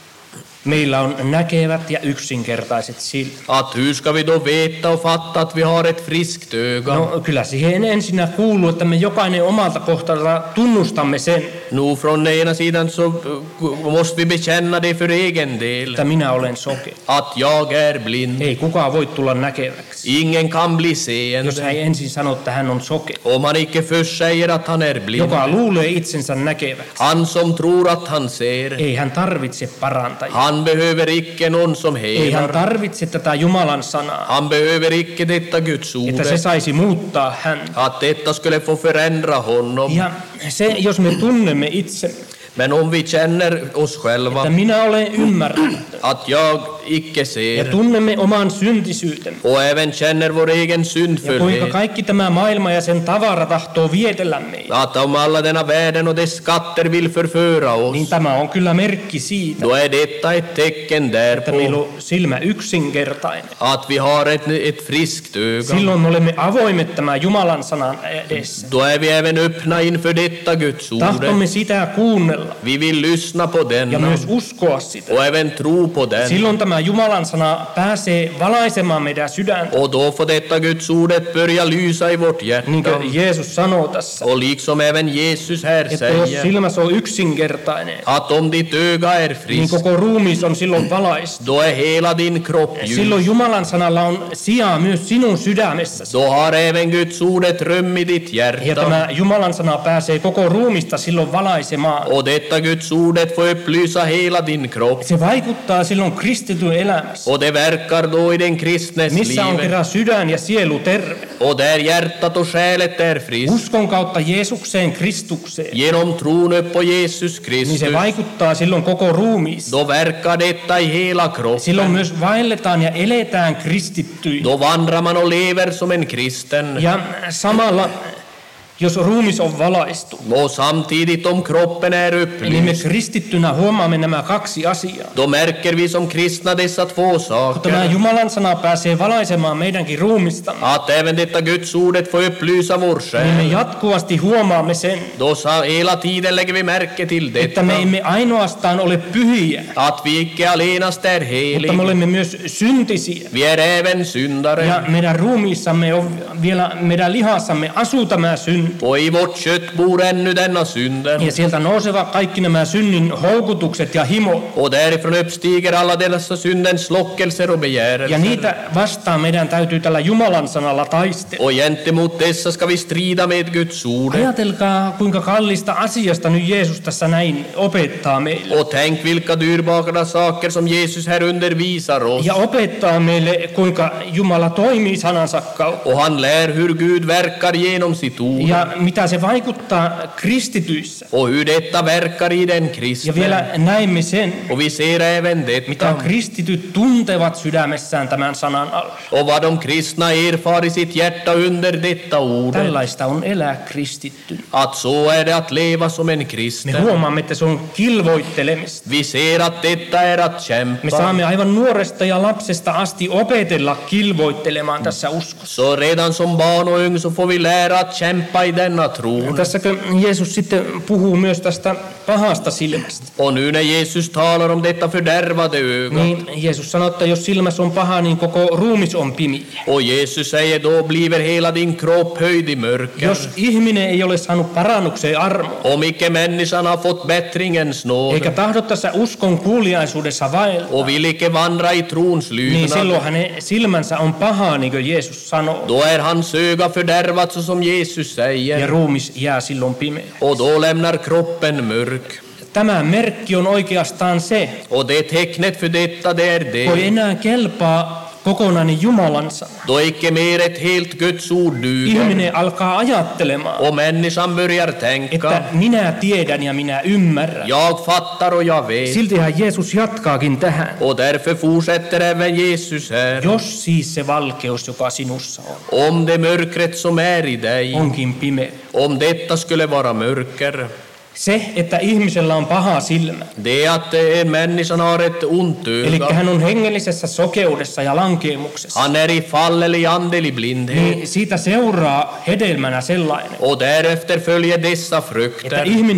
meillä on näkevät ja yksinkertaiset silmät? Att hur ska vi då veta och fatta att vi har ett friskt öga? No kyllä siihen ensinnä kuuluu, että me jokainen omalta kohdalla tunnustamme sen, Nu från den ena sidan så uh, måste vi bekänna det för egen del. että minä olen sokea. Att jag är blind. Ei kukaan voi tulla näkeväksi, Ingen kan bli jos seende. hän ei ensin sano, että hän on sokea. Om han icke först säger att han är blind. Joka luulee itsensä näkeväksi, Han som tror att han ser. ei hän tarvitse parantajaa. Han behöver icke någon som Ei hän helar. tarvitse tätä Jumalan sanaa, Han behöver icke detta Guds että se ord. saisi muuttaa hän. Att detta skulle få förändra honom. Ja se, jos me tunnemme itse, Men om vi känner oss että själva minä olen ymmärtämätön, att jag icke ja ser tunnemme oman syntisyytemme, och även känner vår egen ja kuinka syndfullhet. kaikki tämä maailma ja sen tavara tahtoo vietellä meitä, Att om alla denna världen och dess skatter vill förföra niin oss, tämä on kyllä merkki siitä, då är detta ett tecken että meillä därpå on silmä yksinkertainen. att vi har ett, ett friskt öga. Silloin me olemme avoimet tämän Jumalan sanan edessä. Då är vi även öppna inför detta Guds ord. Tahtomme sitä kuunnella Vi vill lyssna på ja denna myös uskoa sitä. och även tro på den. Silloin tämä Jumalan sana pääsee valaisemaan meidän sydäntä. Och då får detta Guds ordet börja lysa i vårt hjärta. Niin kuin Jeesus sanoo tässä, Och liksom även Jesus här että jos säger silmässä on yksinkertainen, att om ditt öga är niin friskt, koko ruumis on silloin valaistu. då är hela din kropp ljus. Silloin Jumalan sanalla on sijaa myös sinun sydämessäsi. Då har även Guds ordet rum i ditt Ja hjärta. tämä Jumalan sana pääsee koko ruumista silloin valaisemaan. Och detta Guds ordet får upplysa hela din kropp. Se vaikuttaa silloin kristityn elämässä, Och det verkar då i den kristnes missä on liv. kerran sydän ja sielu terve. Och där hjärtat och själet är friskt. Uskon kautta Jeesukseen, Kristukseen, Genom tron upp på Jesus niin se Kristus. vaikuttaa silloin koko ruumiin. Då verkar detta i hela kroppen. Silloin myös vaelletaan ja eletään kristittyinä. Då vandrar man och lever som en kristen. Ja samalla, jos ruumis on valaistu, Och samtidigt om kroppen är niin me upplyst, kristittynä huomaamme nämä kaksi asiaa. då märker vi som kristna dessa två Kun tämä saker. Jumalan sana pääsee valaisemaan meidänkin ruumistamme, Att även detta Guds ordet får upplysa vår niin me själ. jatkuvasti huomaamme sen, Då sa, hela tiden lägger vi märke till että detta. me emme ainoastaan ole pyhiä, Att vi icke allenast är mutta me heliga. olemme myös syntisiä. Vi är även syndare. Ja meidän ruumiissamme on vielä, meidän lihassamme asuu tämä synti. Och i vårt kött bor ännu denna synden. Ja sieltä nousevat kaikki nämä synnin houkutukset ja himo. Och därifrån uppstiger alla dessa syndens lockelser och Ja begärelser. niitä vastaan meidän täytyy tällä Jumalan sanalla taistella. Och gentemot dessa ska vi strida med Guds ord. Ajatelkaa, kuinka kallista asiasta nyt Jeesus tässä näin opettaa meille. Och tänk vilka dyrbara saker som Jesus här undervisar oss. Ja opettaa meille, kuinka Jumala toimii sanansa kautta. Och han lär hur Gud verkar genom sitt ord. Ja mitä se vaikuttaa kristityissä. Och hur detta verkar i den Ja kristne. vielä näimme sen, Och vi ser även mitä detta. kristityt tuntevat sydämessään tämän sanan alla. Och vad de kristna erfar i sitt hjärta under detta ord. Tällaista on elää kristitty. Att så är det att leva som en Me kristen. huomaamme, että se on kilvoittelemista. Vi ser att detta är att Me kämpa. saamme aivan nuoresta ja lapsesta asti opetella kilvoittelemaan tässä uskossa. Så redan som barn och ung så får vi lära att kämpa i denna tro. Tässäkö Jeesus sitten puhuu myös tästä pahasta silmästä? Och nu när Jesus talar om detta fördärvade öga. Niin Jeesus sanoo, että jos silmässä on paha, niin koko ruumis on pimiä. Och Jesus säger då bliver hela din kropp höjd i mörker. Jos ihminen ei ole saanut parannukseen armoa, Om icke människan har fått bättringens nåd eikä tahdo tässä uskon kuuliaisuudessa vaeltaa, och vill icke vandra i trons niin lydnad, silloin hänen silmänsä on paha, niin kuin Jeesus sanoo. då är hans öga fördärvat så som Jesus Ja säger. ruumis jää silloin pimeä. Och då lämnar kroppen mörk. Tämä merkki on oikeastaan se, Och det tecknet för detta det är voi det. enää kelpaa kokonainen Jumalan sana. Då icke mer ett helt Guds ord duger. Ihminen alkaa ajattelemaan, Och människan börjar tänka. että minä tiedän ja minä ymmärrän. Jag fattar och jag vet. Siltihän Jeesus jatkaakin tähän. Och därför fortsätter även Jesus här. Jos siis se valkeus, joka sinussa on, Om det mörkret som är i dig, onkin pimeä. om detta skulle vara mörker, Se, että ihmisellä on paha silmä, det är att en människan har ett ont eli öga. hän on hengellisessä sokeudessa ja lankeemuksessa, Han är i fall eller i andelig blindhet. niin siitä seuraa hedelmänä sellainen, Och därefter följer dessa että frukter. ihminen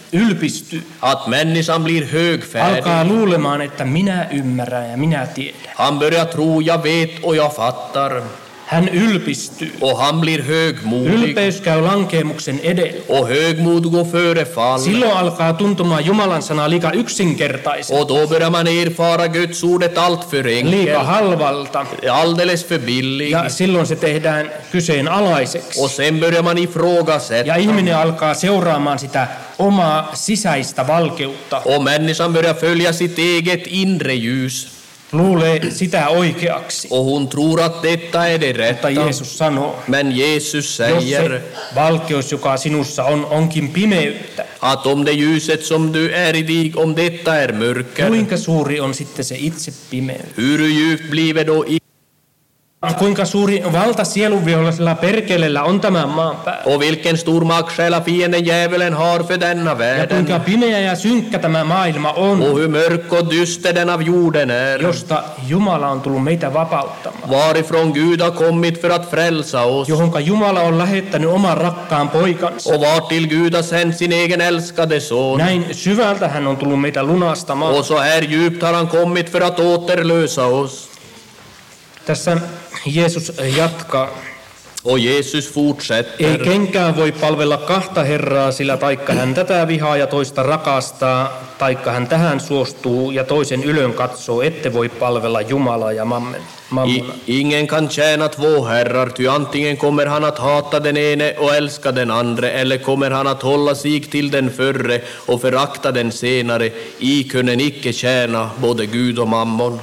ylpistyy. Att människan blir högfärdig. Alkaa luulemaan, että minä ymmärrän ja minä tiedän. Han börjar tro, jag vet och jag fattar. Hän ylpistyy. Och han blir högmodig. Ylpeys käy lankeemuksen edellä. Och högmod går före fall. Silloin alkaa tuntumaan Jumalan sana liika yksinkertaisen. Och då börjar man erfara Guds ordet allt för Liika enkelt. halvalta. Alldeles för billig. Ja silloin se tehdään kyseenalaiseksi. Och sen börjar man ifrågasätta. Ja ihminen alkaa seuraamaan sitä omaa sisäistä valkeutta. Och människan börjar följa sitt eget inre ljus. Luulee sitä oikeaksi. Och hon tror att detta är det Mutta rätta. Jeesus sanoo, Men Jesus jos säger se valkeus, joka sinussa on, onkin pimeyttä, att om det ljuset som du är i dig, om detta är mörker, kuinka suuri on sitten se itse pimeys? hur djupt blir då i Kuinka suuri valta sielunvihollisella perkeleellä on tämän maan päällä? och vilken stor makt själa fienden djävulen har för denna Ja världen. kuinka pimeä ja synkkä tämä maailma on, Och hur mörk och dyster den av jorden är. josta Jumala on tullut meitä vapauttamaan. Varifrån Gud har kommit för att frälsa oss. Johonka Jumala on lähettänyt oman rakkaan poikansa. Och vartill Gud har sänt sin egen älskade son. Näin syvältä hän on tullut meitä lunastamaan. Och så här djupt har han kommit för att återlösa oss. Tässä Jeesus jatkaa. Och Jesus Ei fortsätter. kenkään voi palvella kahta Herraa, sillä taikka hän tätä vihaa ja toista rakastaa, taikka hän tähän suostuu ja toisen ylön katsoo, ette voi palvella Jumalaa ja mammen, I, mammona. ingen kan tjäna två herrar, ty antingen kommer han att hata den ene och älska den andre, eller kommer han att hålla sig till den förre och förakta den senare. I kunnen icke tjäna både Gud och mammon.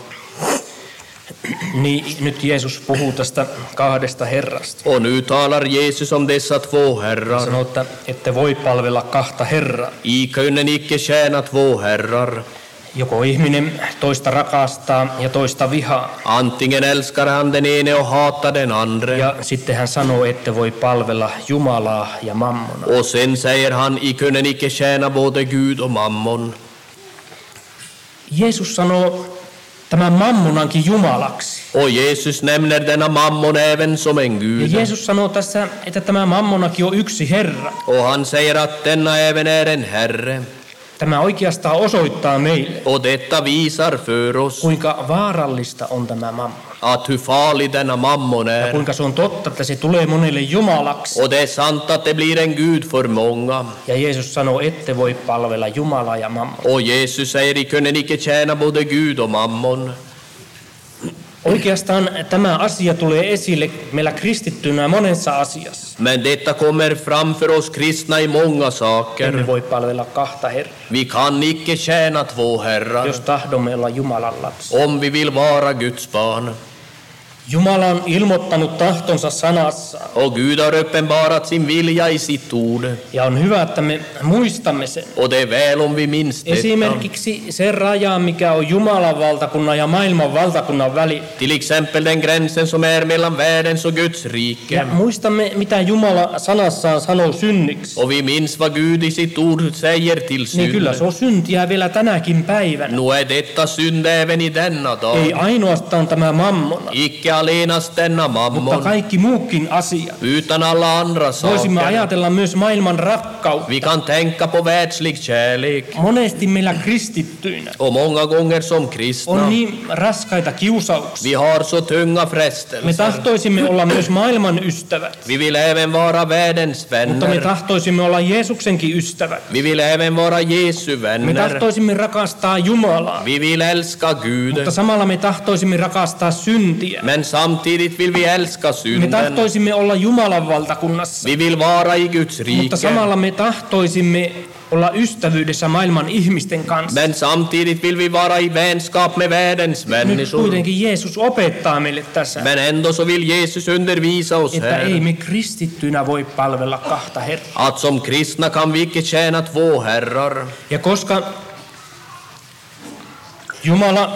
Niin nyt Jeesus puhuu tästä kahdesta Herrasta. Och nu talar Jesus om dessa två herrar. Sanoo, että ette voi palvella kahta Herraa. I kunnen icke tjäna två herrar. Joko ihminen toista rakastaa ja toista vihaa. Antingen älskar han den ene och hatar den andre. Ja sitten hän sanoo, ette voi palvella Jumalaa ja mammona. Och sen säger han, I kunnen icke tjäna både Gud och mammon. Jeesus sanoo tämän mammonankin Jumalaksi. Och Jesus nämner denna mammon även som en Ja Gud. Jeesus sanoo tässä, että tämä mammonakin on yksi Herra. Och han säger att denna även är en herre. Tämä oikeastaan osoittaa meille, Och detta visar för oss kuinka vaarallista on tämä mammon. att hur farlig denna mammon Ja är. kuinka se on totta, että se tulee monelle Jumalaksi. Och det är sant att det blir en Gud för många. Ja Jeesus sanoo, ette voi palvella Jumalaa ja mammon. Och Jesus säger, I kunnen icke tjäna både Gud och mammon. Oikeastaan tämä asia tulee esille meillä kristittynä monessa asiassa. Men detta kommer fram för oss kristna i många Emme saker. voi palvella kahta Herraa, Vi kan icke tjäna två herrar jos tahdomme olla Jumalan lapsi. om vi vill vara Guds barn. Jumala on ilmoittanut tahtonsa sanassaan. Och Gud har uppenbarat sin vilja i sitt ord. Ja on hyvä, että me muistamme sen. Och det är väl om vi minns detta. Esimerkiksi se raja, mikä on Jumalan valtakunnan ja maailman valtakunnan väli. Till exempel den gränsen som är mellan världens och Guds rike. Ja muistamme, mitä Jumala sanassaan sanoo synniksi. Och vi minns vad Gud i sitt ord säger till Niin kyllä synd. se on syntiä vielä tänäkin päivänä. Nu är detta synd även i denna Ei dag. ainoastaan tämä mammona, Icke allenast denna mutta mammon, kaikki muukin asiat. utan alla andra Voisimme saker. ajatella myös maailman rakkautta. Vi kan tänka på världslig kärlek. Monesti meillä kristittyinä Och många gånger som on kristna, niin raskaita kiusauksia. vi har så tunga Me frestelser. tahtoisimme olla myös maailman ystävät, Vi vill även vara världens mutta me vänner. tahtoisimme olla Jeesuksenkin ystävät. Vi vill även vara Jesu Me vänner. tahtoisimme rakastaa Jumalaa, Vi vill älska Gud. mutta samalla me tahtoisimme rakastaa syntiä. Men samtidigt vill vi älska Me synden. tahtoisimme olla Jumalan valtakunnassa, Vi vill vara i Guds mutta rike. samalla me tahtoisimme olla ystävyydessä maailman ihmisten kanssa. Men samtidigt vill vi vara i vänskap med världens Nyt människor. kuitenkin Jeesus opettaa meille tässä, Men ändå så vill Jesus undervisa oss että ei här me kristittyinä voi palvella kahta Herraa. att som kristna kan vi icke tjäna två herrar. Ja koska Jumala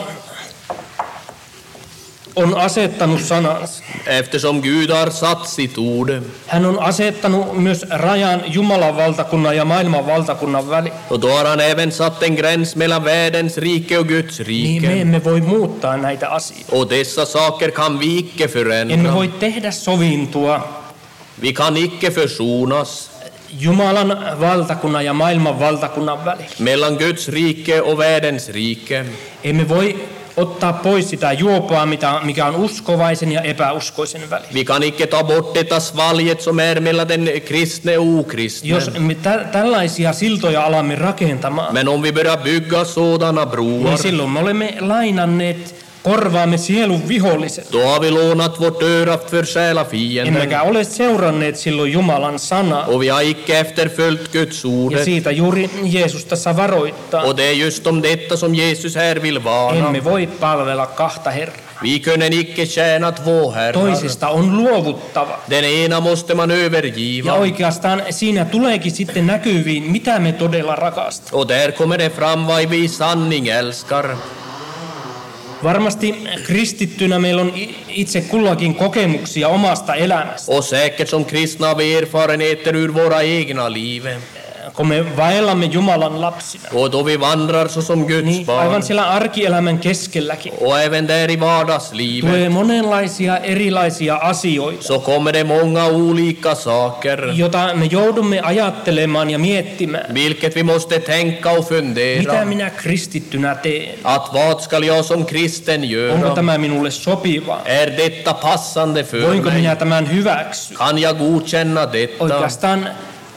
on asettanut sanansa, Eftersom Gud har satt sitt ord, hän on asettanut myös rajan Jumalan valtakunnan ja maailman valtakunnan väliin. och då har han även satt en gräns mellan världens rike och Guds Niin me rike. emme voi muuttaa näitä asioita. Och dessa saker kan vi icke Emme förändra. voi tehdä sovintua Vi kan icke försonas. Jumalan valtakunnan ja maailman valtakunnan välillä. Mellan Guds rike och världens rike. Emme voi ottaa pois sitä juopaa, mitä, mikä on uskovaisen ja epäuskoisen välillä. Vi kan icke ta bort detta svalget som är mellan den kristne och okristne. Jos me tä- tällaisia siltoja alamme rakentamaan, Men om vi börjar bygga sådana broar, niin silloin me olemme lainanneet korvaamme sielun viholliset. då har vi lånat vårt öra för själafienden. Emmekä ole seuranneet silloin Jumalan sanaa. Och vi har icke efterföljt Guds Ja ordet. siitä juuri Jeesus tässä varoittaa. Och det är just om detta som Jesus här vill varna. Emme voi palvella kahta Herraa. Vi kunnen icke tjäna två herrar. Toisesta on luovuttava. Den ena måste man Ja övergiva. oikeastaan siinä tuleekin sitten näkyviin, mitä me todella rakastamme. Och där kommer det fram vad vi i sanning älskar. Varmasti kristittynä meillä on itse kullakin kokemuksia omasta elämästä. Och säkert som kristna har vi erfarenheter ur våra egna liv. Kun me vaellamme Jumalan lapsina, Och då vi vandrar såsom Guds niin aivan barn. siellä arkielämän keskelläkin Och även där i vardagslivet. tulee monenlaisia erilaisia asioita, Så kommer det många olika saker. jota me joudumme ajattelemaan ja miettimään. Vilket vi måste tänka och Mitä fundera. minä kristittynä teen? Att vad ska jag som kristen Onko göra? tämä minulle sopivaa? Är detta passande för Voinko minä mig? tämän hyväksyä? Kan jag godkänna detta? Oikeastaan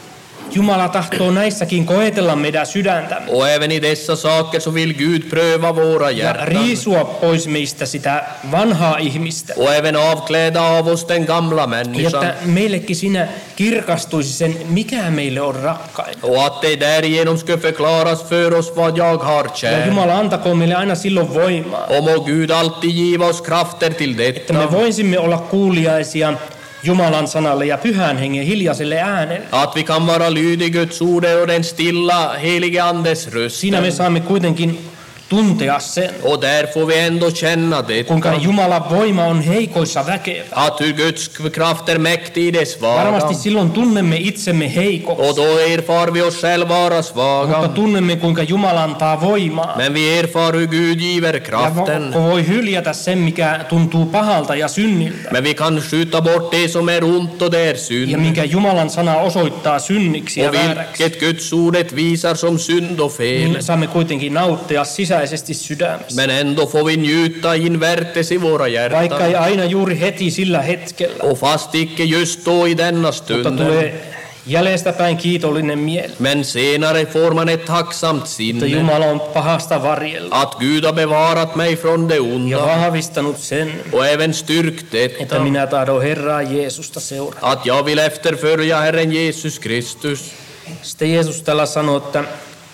Jumala tahtoo näissäkin koetella meidän sydäntämme Och även i dessa saker så vill Gud pröva våra ja hjärtan. riisua pois meistä sitä vanhaa ihmistä. Och även avkläda av oss den gamla människan. Jotta meillekin siinä kirkastuisi sen, mikä meille on rakkain. Och att det därigenom ska förklaras för oss vad jag har Ja kär. Jumala antakoon meille aina silloin voimaa, Och må Gud alltid giva oss krafter till että me detta. voisimme olla kuuliaisia Jumalan sanalle ja pyhän hengen hiljaiselle äänelle. Att vi kan vara lydiga Guds ord och den stilla helige Andes röst. Siinä me saamme kuitenkin tuntea sen, Och där får vi ändå känna kuinka detta. Jumalan voima on heikoissa väkevä. Att hur Guds kraft är mäktig i det svaga. Varmasti silloin tunnemme itsemme heikoksi, Och då erfar vi oss själva vara mutta svaga. tunnemme kuinka Jumala antaa voimaa. Men vi erfar hur Gud giver Ja kraften. vo- voi hyljätä sen, mikä tuntuu pahalta ja synniltä. Men vi kan skjuta bort det som är ont och det är Ja synd. minkä Jumalan sana osoittaa synniksi ja Och vääräksi. vilket Guds ordet visar som synd och fel. Niin saamme kuitenkin nauttia sisäisesti sydämessä. Men ändå får vi njuta invärtes i våra Vaikka ei hjärtan. aina juuri heti sillä hetkellä, Och fast icke just då i denna mutta stund. tulee jäljestäpäin kiitollinen mieli, Men senare får man ett tacksamt että sinne. Jumala on pahasta varjella Att Gud har bevarat mig från det ja onda. vahvistanut sen, Och även styrkt että detta. minä tahdon Herraa Jeesusta seurata. Att jag vill efterfölja Herren Jesus Kristus. Sitten Jeesus tällä sanoo, että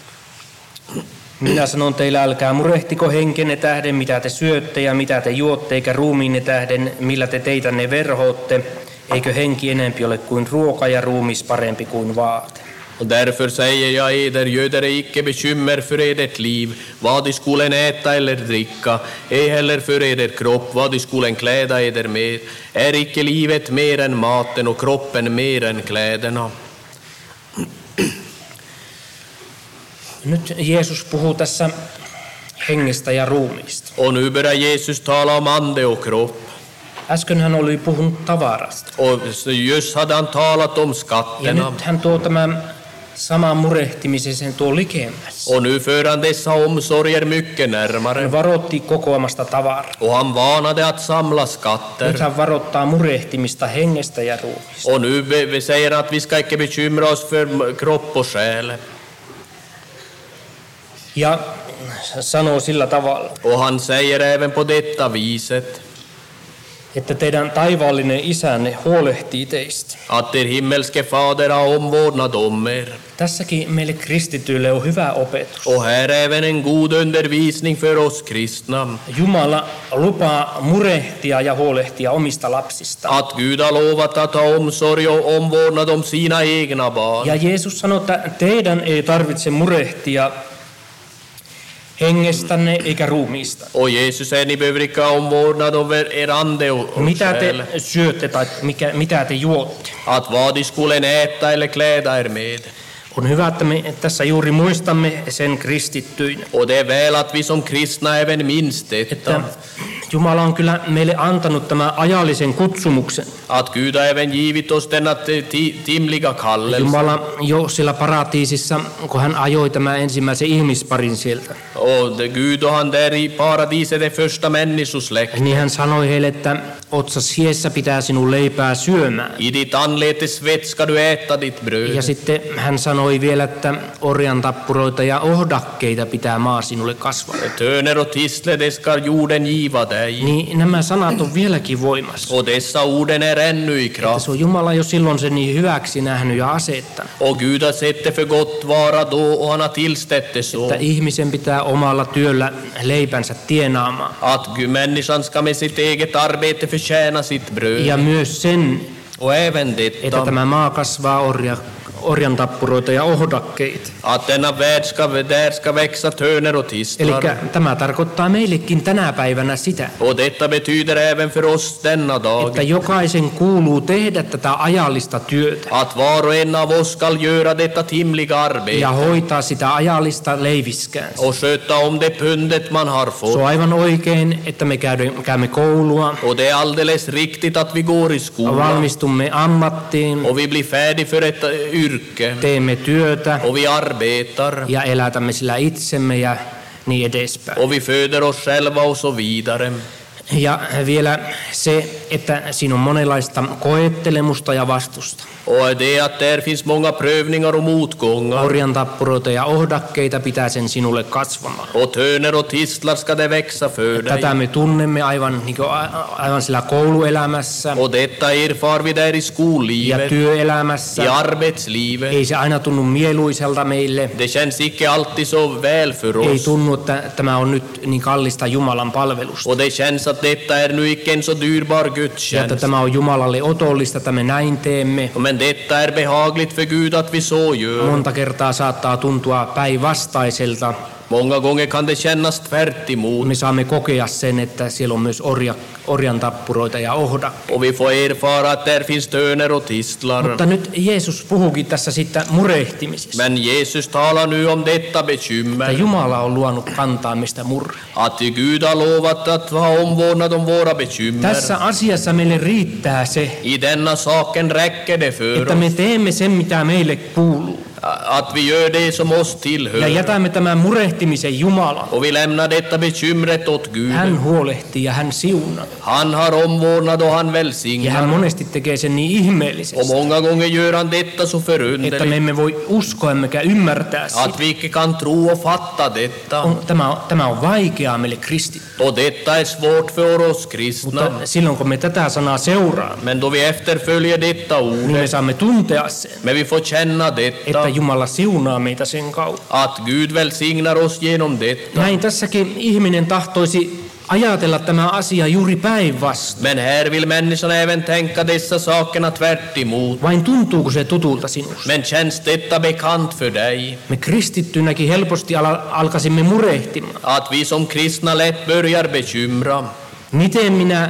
minä sanon teille, älkää murehtiko henkenne tähden, mitä te syötte ja mitä te juotte, eikä ruumiinne tähden, millä te teitänne verhootte. Eikö henki enempi ole kuin ruoka ja ruumis parempi kuin vaate? Och därför säger jag eder, göder icke bekymmer för edert liv, vad I skolen äta eller dricka, ej heller för eder kropp, vad I skolen kläda eder med. Är icke livet mer än maten och kroppen mer än kläderna? Nyt Jeesus puhuu tässä hengestä ja ruumiista. Och nu börjar Jesus tala om ande och kropp. Äsken hän oli puhunut tavarasta. Och just hade han talat om Ja skatterna. nyt hän tuo tämän saman murehtimisen sen tuo likemmässä. Och nu för han dessa omsorger mycket närmare. Hän varoitti kokoamasta tavaraa. Och han varnade att samla Nyt skatter. hän varoittaa murehtimista hengestä ja ruumiista. Och nu be- vi säger att vi ska icke bekymra oss för kropp och själ. Ja sanoo sillä tavalla, Och han säger även på detta viset että teidän taivaallinen isänne huolehtii teistä. att er himmelske fader har omvårdnad om er. Tässäkin meille kristityille on hyvä opetus. Och här är även en god undervisning för oss kristna. Jumala lupaa murehtia ja huolehtia omista lapsista. Att Gud har lovat att ha omsorg och omvårdnad om sina egna barn. Ja Jeesus sanoi, että teidän ei tarvitse murehtia hengestänne eikä ruumiista. Och Jesus säger ni behöver icke ha omvårdnad om er ande och och Mitä själ. te syötte tai mikä, mitä te juotte. Att vad I skolen äta eller kläda er med. On hyvä, että me tässä juuri muistamme sen kristittyinä, Och det är väl att vi som kristna även minns että detta. Jumala on kyllä meille antanut tämän ajallisen kutsumuksen. Att Gud har även givit oss denna ti- timliga kallelse. Jumala jo siellä paratiisissa, kun hän ajoi tämän ensimmäisen ihmisparin sieltä, Och det Gud och han där i paradiset det första människosläkt. niin hän sanoi heille, että otsas hiessä pitää sinun leipää syömään. I ditt anletes svett ska du äta ditt bröd. Ja sitten hän sanoi vielä, että orjan tappuroita ja ohdakkeita pitää maa sinulle kasvaa. Töner och tistle det ska jorden giva dig. Niin nämä sanat on vieläkin voimassa. Och dessa orden är ännu i Että kraft. se on Jumala jo silloin sen niin hyväksi nähnyt ja asettanut. Och Gud har sett det för gott vara då och han har tillställt det så. Että ihmisen pitää omalla työllä leipänsä tienaamaan. Att Gud, människan ska med sitt eget arbete förtjäna sitt bröd. Ja myös sen, Och även että detta. tämä maa kasvaa orja, orjan tappuroita ja ohdakkeita. Att denna värld ska, där ska växa törner och Eli tistlar. tämä tarkoittaa meillekin tänä päivänä sitä, Och detta betyder även för oss denna dag. että jokaisen kuuluu tehdä tätä ajallista työtä Att var och en av oss ska göra detta timliga arbete. ja hoitaa sitä ajallista leiviskäänsä. Och sköta om det pundet man har Se fått. on aivan oikein, että me käymme, käymme koulua, Och det är alldeles riktigt att vi går i skolan. valmistumme ammattiin, Och vi blir färdiga för ett yrke. teemme työtä Och vi arbetar. ja elätämme sillä itsemme ja niin edespäin. Och vi föder oss själva och så vidare. Ja vielä se, että siinä on monenlaista koettelemusta ja vastusta. Och det är att där finns många prövningar och motgångar. Orjan tappuroita ja ohdakkeita pitää sen sinulle kasvamaan. Och törner och tistlar ska det växa för dig. Tätä me tunnemme aivan, niin kuin, a- aivan sillä kouluelämässä Och detta erfar vi där i ja skollivet, työelämässä. i arbetslivet. Ei se aina tunnu mieluiselta meille. Det känns icke alltid så väl för Ei oss. tunnu, että tämä on nyt niin kallista Jumalan palvelusta. Och det känns att detta är nu icke en så dyrbar Ja että gudstjänst. tämä on Jumalalle otollista, että me näin teemme. Men detta är behagligt för Gud att vi så gör. Monta kertaa saattaa tuntua päinvastaiselta. Många gånger kan det kännas tvärt emot. Me saamme kokea sen, että siellä on myös orja, orjan tappuroita ja ohda. Och vi får erfara att där finns törner och tistlar. Mutta nyt Jeesus puhuukin tässä sitten murehtimisesta. Men Jesus talar nu om detta Että bekymmer. Jumala on luonut kantaa mistä murre. Att Gud har lovat att ha omvårdnad om våra bekymmer. Tässä asiassa meille riittää se, I denna saken räcker det för että oss. me teemme sen, mitä meille kuuluu. Att vi gör det som oss Ja tillhör. jätämme tämän murehtimisen Jumalaan. Och vi lämnar detta bekymret åt Gud. Hän huolehtii ja hän siunaa. Han har omvårdnad och han Ja hän välsignar. monesti tekee sen niin Och ihmeellisesti, många gånger gör han detta så että me förunderligt emme voi uskoa emmekä ymmärtää sitä. att vi icke kan tro och fatta detta. On, tämä, on, tämä on vaikeaa meille kristittyille. Och detta är svårt för oss Mutta kristna. silloin kun me tätä sanaa seuraamme, Men då vi efterföljer detta niin me ord, saamme tuntea sen, men vi får känna että detta, Jumala siunaa meitä sen kautta. att Gud välsignar oss genom detta. Näin tässäkin ihminen tahtoisi ajatella tämä asia juuri päinvastoin. Men här vill människan även tänka dessa sakerna tvärt emot. Vain tuntuuko se tutulta sinusta? Men känns detta bekant för dig? Me kristittynäkin helposti ala, alkaisimme murehtimaan. Att vi som kristna lätt börjar bekymra. Miten minä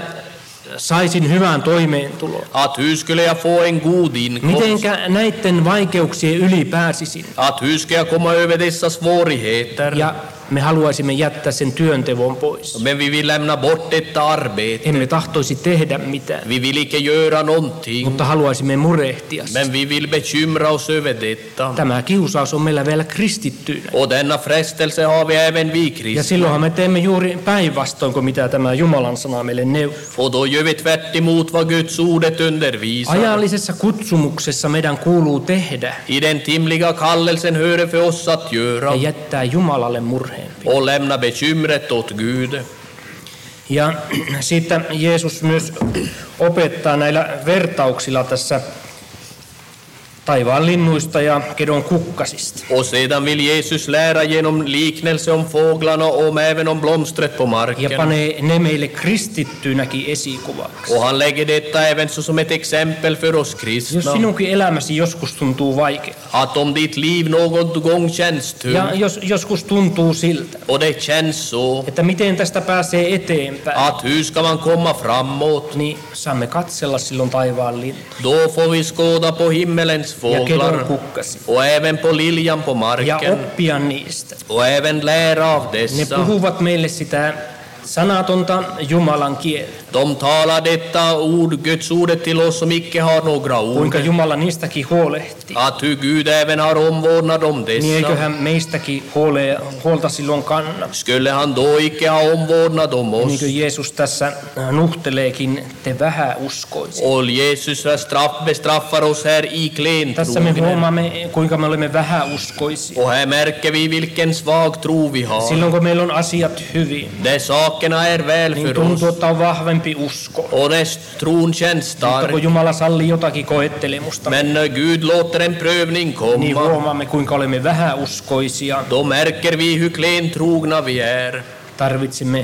saisin hyvän toimeentulon? Att hur skulle jag få en god inkomst? Mitenkä näiden vaikeuksien yli pääsisin? Att hur ska jag komma över dessa svårigheter? Ja me haluaisimme jättää sen työntevon pois. Men vi vill lämna bort detta arbete. Emme tahtoisi tehdä mitään, Vi vill icke göra någonting. mutta haluaisimme murehtia. Men vi vill bekymra oss över detta. Tämä kiusaus on meillä vielä kristittyinä. Och denna frestelse har vi även vi Ja kristna. silloinhan me teemme juuri päinvastoin kuin mitä tämä Jumalan sana meille neuvoo. Och då gör vi tvärt emot vad Guds ordet undervisar. Ajallisessa kutsumuksessa meidän kuuluu tehdä I den timliga kallelsen hör det för oss att ja göra jättää Jumalalle murheen. och lämna bekymret åt Gud. Ja siitä Jeesus myös opettaa näillä vertauksilla tässä taivaan linnuista ja kedon kukkasista. Och sedan vill Jesus lära genom liknelse om fåglarna och om även om blomstret på Ja marken. panee ne meille kristittyynäkin esikuvaksi. Och han lägger detta även så som ett exempel för oss Jos kristna. sinunkin elämäsi joskus tuntuu vaikea Att om ditt liv någon gång känns ja tungt jos joskus tuntuu siltä, och det känns så, että miten tästä pääsee eteenpäin, att hur ska man komma framåt? niin saamme katsella silloin taivaan lintuja Då får vi skåda på himmelens ja kedon fåglar kukkasi och även på liljan på ja marken oppia niistä. och även lära av Ne dessa. puhuvat meille sitä Sanatonta Jumalan kieltä. De talar detta ord, Guds ordet till oss som icke har några ord. Kuinka Jumala niistäkin huolehtii. Att hur Gud även har omvårdnad om Niin dessa. eiköhän meistäkin huole, huolta silloin kanna. Skulle han då icke ha omvårdnad om oss? Niin kuin Jeesus tässä nuhteleekin, te vähäuskoisia. Och Jesus straff, bestraffar oss här i Tässä me klentrogen. huomaamme, kuinka me olemme vähäuskoisia. Och här märker vi vilken svag tro vi har. Silloin kun meillä on asiat hyvin, Där sakerna är väl niin för oss. tuntuu, että on vahvempi usko. Och när tron känns Mutta stark. kun Jumala sallii jotakin koettelemusta, Men när Gud låter en prövning niin komma, huomaamme, kuinka olemme vähäuskoisia. då märker vi hur klentrogna vi är. Tarvitsemme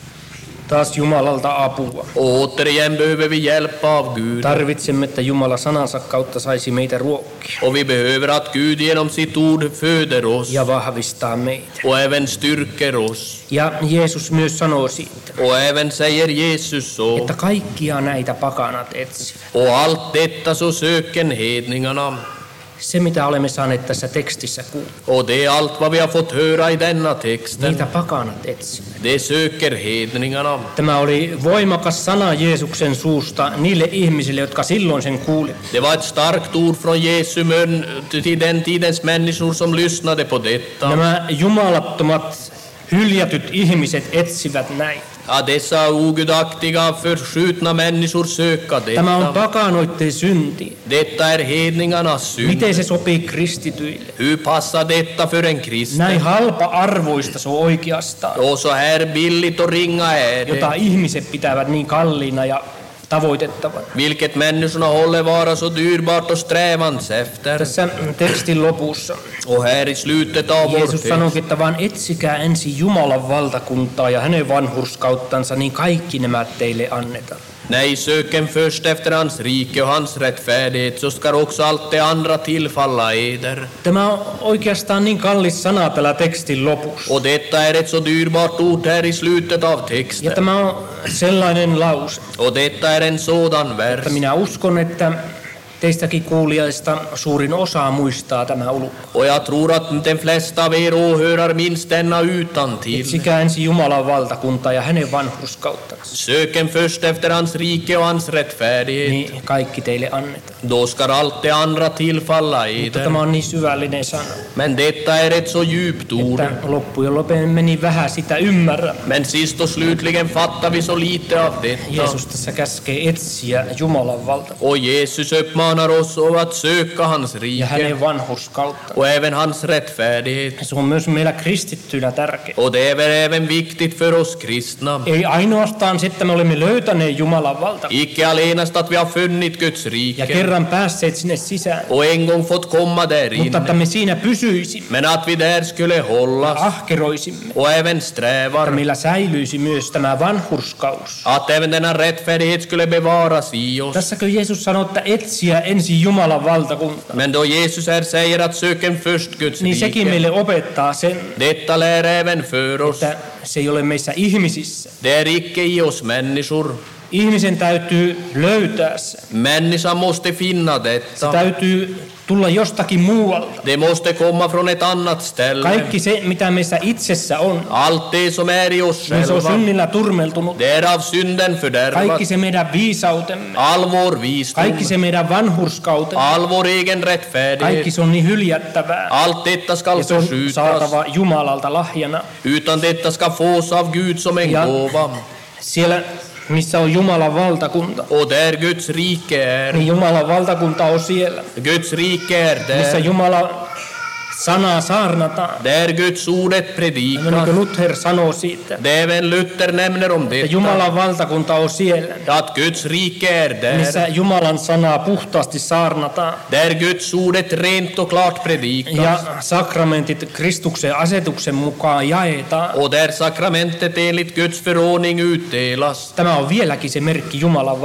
taas Jumalalta apua. Och återigen behöver vi hjälp av Gud. Tarvitsemme, että Jumala sanansa kautta saisi meitä ruokkia Och vi behöver att Gud genom sitt ord föder oss ja vahvistaa meitä. och även styrker oss. Ja Jeesus myös sanoo siitä, Och även säger Jesus så. että kaikkia näitä pakanat etsivät. Och allt detta så söken hedningarna. Se, mitä olemme saaneet tässä tekstissä kuulla, Och det är allt vad vi har fått höra i denna texten. niitä pakanat etsivät. Det söker hedningarna. Tämä oli voimakas sana Jeesuksen suusta niille ihmisille, jotka silloin sen kuulivat. Det var ett starkt ord från Jesu mun till den tidens människor som lyssnade på detta. Nämä jumalattomat, hyljätyt ihmiset etsivät näin. Ja, dessa ogudaktiga, förskjutna människor söka Tämä on detta. pakanoiden synti. Detta är hedningarnas synd. Miten se sopii kristityille? Hur passar detta för en kristen? Näin halpa-arvoista se on oikeastaan, Och så här billigt och ringa är jota det. ihmiset pitävät niin kalliina ja tavoitettavan. Vilket människorna håller vara så dyrbart och strävans efter. Tässä tekstin lopussa Och här i slutet av vår Jeesus text. sanookin, että vaan etsikää ensin Jumalan valtakuntaa ja hänen vanhurskauttansa, niin kaikki nämä teille annetaan. Nej, söken först efter hans rike och hans rättfärdighet, så ska också allt det andra tillfalla eder. Tämä on oikeastaan niin kallis sana tällä tekstin lopussa. Och detta är ett så dyrbart ord här i slutet av Ja texten. tämä on sellainen lause, Och detta är en sådan vers. että minä uskon, että teistäkin kuulijoista suurin osa muistaa tämä ulkoa. Och jag tror att de flesta av er åhörar minst denna utantill. Etsikää ensin Jumalan valtakuntaa ja hänen vanhurskauttansa, Söken först efter hans rike och hans rättfärdighet. niin kaikki teille annetaan. Då ska allt det andra tillfalla Mutta eder. tämä on niin syvällinen sana, Men detta är ett så djupt ord. että loppujen lopuksi meni vähän sitä ymmärrä. Men sist och slutligen fattar vi så lite av detta. Jeesus tässä käskee etsiä Jumalan valtakuntaa Och Jesus uppmanar oss att söka hans ja rike hänen vanhurskauttansa. och även hans rättfärdighet. Se on myös meillä kristittyinä tärkeä. Och det är väl även viktigt för oss kristna. Ei ainoastaan se, että me olemme löytäneet Jumalan valtakunnan Icke allenast att vi har funnit Guds ja rike kerran päässeet sinne sisään, och en gång fått komma där mutta että in. me siinä pysyisimme Men att vi där skulle ja hållas ahkeroisimme, och även että strävar. meillä säilyisi myös tämä vanhurskaus. Att även denna rättfärdighet skulle bevaras i oss. Tässäkö Jeesus sanoo, että etsiä ensin Jumalan valtakuntaa, Men då Jesus här säger att söken först Guds niin sekin rike. meille opettaa sen, Detta lär även för oss. että se ei ole meissä ihmisissä. Det är icke i oss människor. Ihmisen täytyy löytää se. Människan måste finna Se detta. täytyy tulla jostakin muualta. Det måste komma från ett annat ställe. Kaikki se, mitä meissä itsessä on, Allt det som är i oss niin se on själva, synnillä turmeltunut. det är av synden fördärvat. Kaikki se meidän viisautemme, All vår visdom, kaikki se meidän vanhurskautemme, all vår egen kaikki rättfärdighet, se on niin hyljättävää. allt detta skall Ja se on förskjutas. saatava Jumalalta lahjana. Utan detta ska fås av Gud som en Ja gåva. siellä, missä on Jumalan valtakunta, Och där Guds rike är, niin Jumalan valtakunta on siellä. Guds rike är Missä där. Jumalan sanaa saarnataan. Där Guds ordet Ja niin predikas. kuin Luther sanoo siitä, Det även Luther nämner om että detta. Jumalan valtakunta on siellä, Att Guds rike är där. missä Jumalan sanaa puhtaasti saarnataan. Där Guds ordet rent och klart predikas. Ja sakramentit Kristuksen asetuksen mukaan jaetaan. Och där sakramentet enligt Guds förordning utdelas. Tämä on vieläkin se merkki Jumalan valtakunta.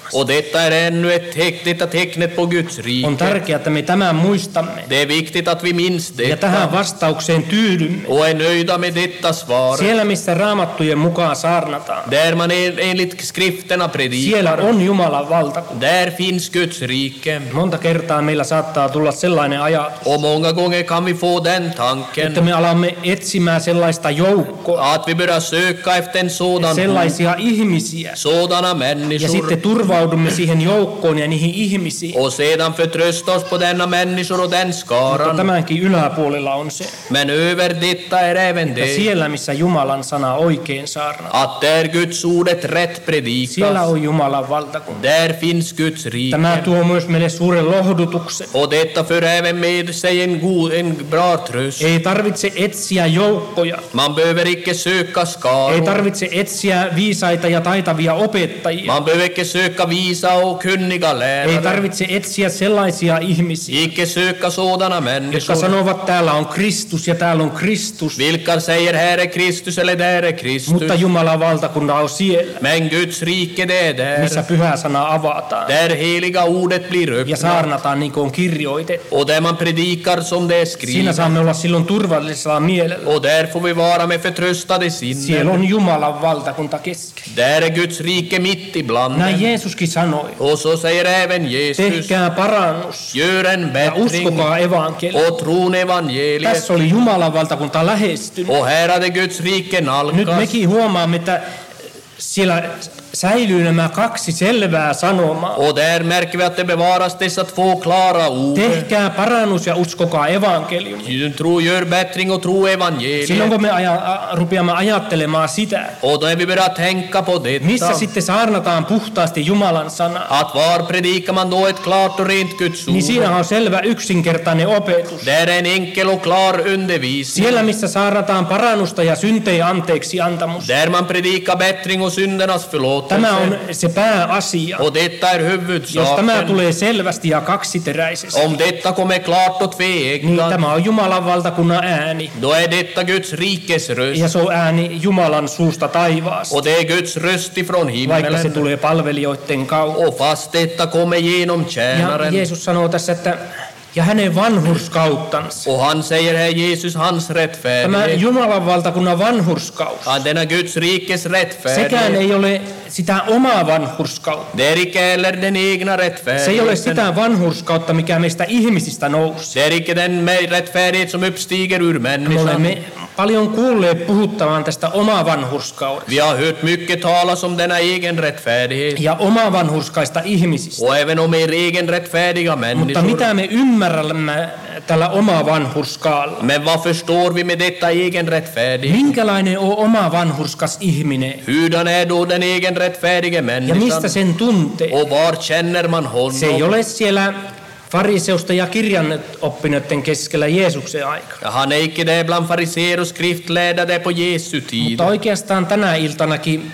valtakunnasta. Och detta är ännu ett teck, detta tecknet på Guds On rike. tärkeää, että me tämän muistamme Det är viktigt att vi minns ja tähän detta vastaukseen tyydymme. och är nöjda med detta svar. Siellä, missä raamattujen mukaan saarnataan, Där man en- enligt skrifterna siellä predikar, on Jumalan valtakunta. där finns Guds rike. Monta kertaa meillä saattaa tulla sellainen ajatus, Och många gånger kan vi få den että tanken me alamme etsimään sellaista joukkoa, att vi börjar söka efter en sådan, sellaisia ihmisiä, sådana ja människor sitten turvaudumme siihen joukkoon ja niihin ihmisiin. och sedan förtrösta oss på denna människor och den Mutta skaran. tämänkin yläpuolella on se, Men över detta är även että det siellä, missä Jumalan sana oikein saarnataan, att där Guds ordet rätt siellä predikas, on Jumalan valtakunta. där finns Guds Tämä rike. tuo myös meille suuren lohdutuksen. Och detta för även med sig en god, en bra tröst. Ei tarvitse etsiä joukkoja, Man behöver icke söka ei skaror. tarvitse etsiä viisaita ja taitavia opettajia, Man behöver icke söka visa och kunniga ei lärare. tarvitse etsiä sellaisia ihmisiä, Icke söka sådana jotka människor sanovat, täällä on Kristus ja täällä on Kristus, vilka säger här är Kristus eller där är Kristus. mutta Jumalan valtakunta on siellä, Men Guds rike det är missä där. pyhä sana avataan Där heliga ordet blir ja öppnat. saarnataan niin kuin on kirjoitettu. Och där man predikar som det är Siinä skrivet. saamme olla silloin turvallisella mielellä. Och där får vi vara med förtröstade Siellä sinnen. on Jumalan valtakunta kesken. Där är Guds rike mitt ibland Näin dem. Jeesuskin sanoi, Och så säger även Jesus, tehkää parannus gör en ja bättring uskokaa evankeliin. och tron evangeliet. Tässä oli Jumalan valtakunta lähestynyt. Och här hade Guds rike Nyt nalkas. mekin huomaamme, että siellä säilyy nämä kaksi selvää sanomaa. Och där märker vi att det bevaras dessa två klara ord. Tehkää parannus ja uskokaa evankeliumi. Tro, gör bättring och tro Silloin evangeliet. kun me aja, a, rupeamme ajattelemaan sitä, Och då är vi börjar tänka på missä detta. sitten saarnataan puhtaasti Jumalan sanaa, Att var predikar man då ett klart och rent Guds niin ord? siinä on selvä yksinkertainen opetus. Där är en enkel och klar undervisning. Siellä, missä saarnataan parannusta ja syntejä anteeksi antamusta. Där man predikar bättring och syndernas Tämä on förlåtelse. se pääasia. Och detta är Jos tämä huvudsaken. tulee selvästi ja kaksiteräisesti, Om detta kommer klart och niin tveeggat, tämä on Jumalan valtakunnan ääni. då är detta Guds rikes Ja röst. se on ääni Jumalan suusta taivaasta, Och det är Guds röst ifrån vaikka se himmelen. tulee palvelijoiden kautta. Och fast detta kommer genom Ja tjänaren. Jeesus sanoo tässä, että ja hänen vanhurskauttansa. Och han säger här Jesus hans Tämä rättfärdighet. Jumalan valtakunnan vanhurskaus, Ja, denna Guds rikes sekään rättfärdighet. ei ole sitä omaa vanhurskautta. Det är icke heller den egna Se ei ole rättfärdigheten. sitä vanhurskautta, mikä meistä ihmisistä nousee. Det är icke den med- rättfärdighet som uppstiger ur Me människan. olemme paljon kuulleet puhuttavan tästä omaa vanhurskaudesta Vi har hört mycket talas om denna egen rättfärdighet. ja omaa vanhurskaista ihmisistä. Och även om er egen rättfärdiga Mutta människor. mitä me ymmärrämme tällä omaa vanhurskaalla? Men vad förstår vi med detta egen rättfärdighet? Minkälainen on oma vanhurskas ihminen? Hurdan är då den egen rättfärdige Ja människan? mistä sen tuntee? Och var känner man Se ei honom? ole siellä fariseusta ja kirjanoppineiden keskellä Jeesuksen aika. Ja han är icke där bland fariseer och skriftlärda där på Jesu tid. Mutta oikeastaan tänä iltanakin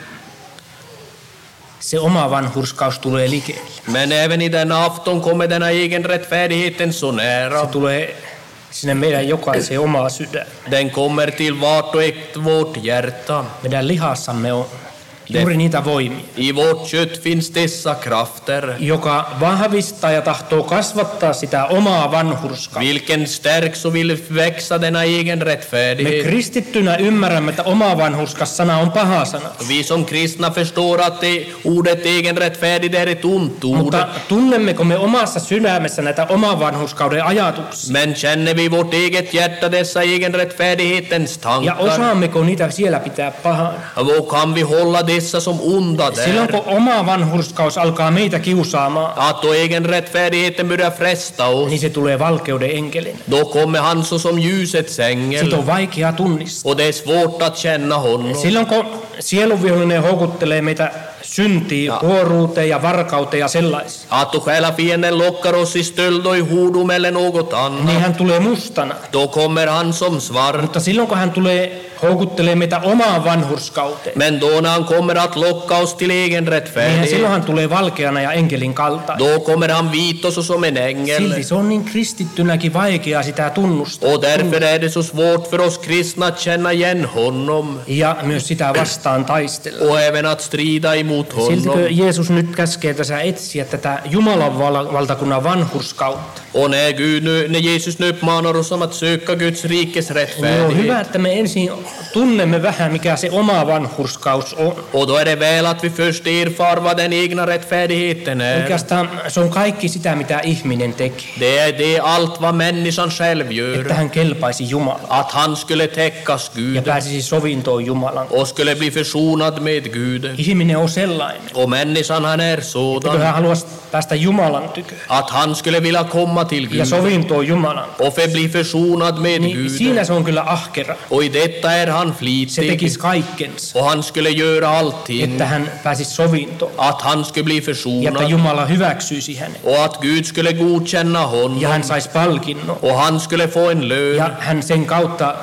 se oma vanhurskaus tulee likelle. Men även i denna afton kommer denna egen rättfärdigheten så Se nära. tulee sinne meidän jokaisen omaa sydän. Den kommer till vart och ett vårt hjärta. Meidän lihassamme on juuri niitä voimia, I vårt kött finns dessa krafter, joka vahvistaa ja tahtoo kasvattaa sitä omaa vanhurskautta. vilken stärks och vill växa denna egen Me rättfärdighet. kristittynä ymmärrämme, että oma vanhurskas sana on paha sana. Vi som kristna förstår att det ordet egen rättfärdig är ett ont ord. Mutta tunnemmeko me omassa sydämessä näitä oman vanhurskauden ajatuksia? Men känner vi vårt eget hjärta dessa egen rättfärdighetens Ja tankar? osaammeko niitä siellä pitää pahana? Och kan vi hålla dessa som onda Silloin där? kun oma vanhurskaus alkaa meitä kiusaamaan, Att då egen rättfärdigheten börjar fresta oss, niin se tulee valkeuden enkelin. då kommer han såsom ljusets Sitä ängel. on vaikea tunnistaa. Och det är svårt att känna honom. Silloin kun sielunvihollinen houkuttelee meitä syntiin, huoruuteen ja varkauteen ja sellaisiin, Att då själafienden lockar oss i stöld och i hordom eller något annat, niin hän tulee mustana. då kommer han som svart. Mutta silloin kun hän tulee houkuttelee meitä omaan vanhurskauteen, Men då när han kommer att locka oss till egen niin hän, rättfärdighet, silloin hän tulee valkeana ja enkelin kaltainen. då kommer han vit oss som en ängel. Silti se on niin kristittynäkin vaikeaa sitä tunnustaa. Och därför är det så svårt för oss kristna att känna igen honom. Ja myös sitä vastaan taistella. och även att strida emot Siltikö honom. Jeesus nyt käskee tässä etsiä tätä Jumalan val- valtakunnan vanhurskautta? Och när, Gud nu, när Jesus nu uppmanar oss om att söka Guds rikes Niin on rättfärdighet, hyvä, että me ensin tunnemme vähän, mikä se oma vanhurskaus on. och då är det väl att vi först erfar vad den egna rättfärdigheten är. Oikeastaan se on kaikki sitä, mitä ihminen tekee, Det är det allt vad människan själv gör. että hän kelpaisi Jumalaan Att han skulle täckas ja Gud pääsisi sovintoon Jumalan. och skulle bli försonad med Gud. Ihminen on sellainen, Och människan han är että sådan hän haluaisi päästä Jumalan tykö att han skulle vilja komma till ja Gud sovintoon Jumalan. och för bli försonad med Niin Gud. siinä se on kyllä ahkera. Och i detta är han Se flitig tekisi kaikkensa, och han skulle göra allting että hän pääsisi sovintoon att han skulle bli ja että försonad Jumala hyväksyisi hänen och att Gud skulle godkänna ja honom hän saisi palkinnon och han skulle få en lön ja hän sen kautta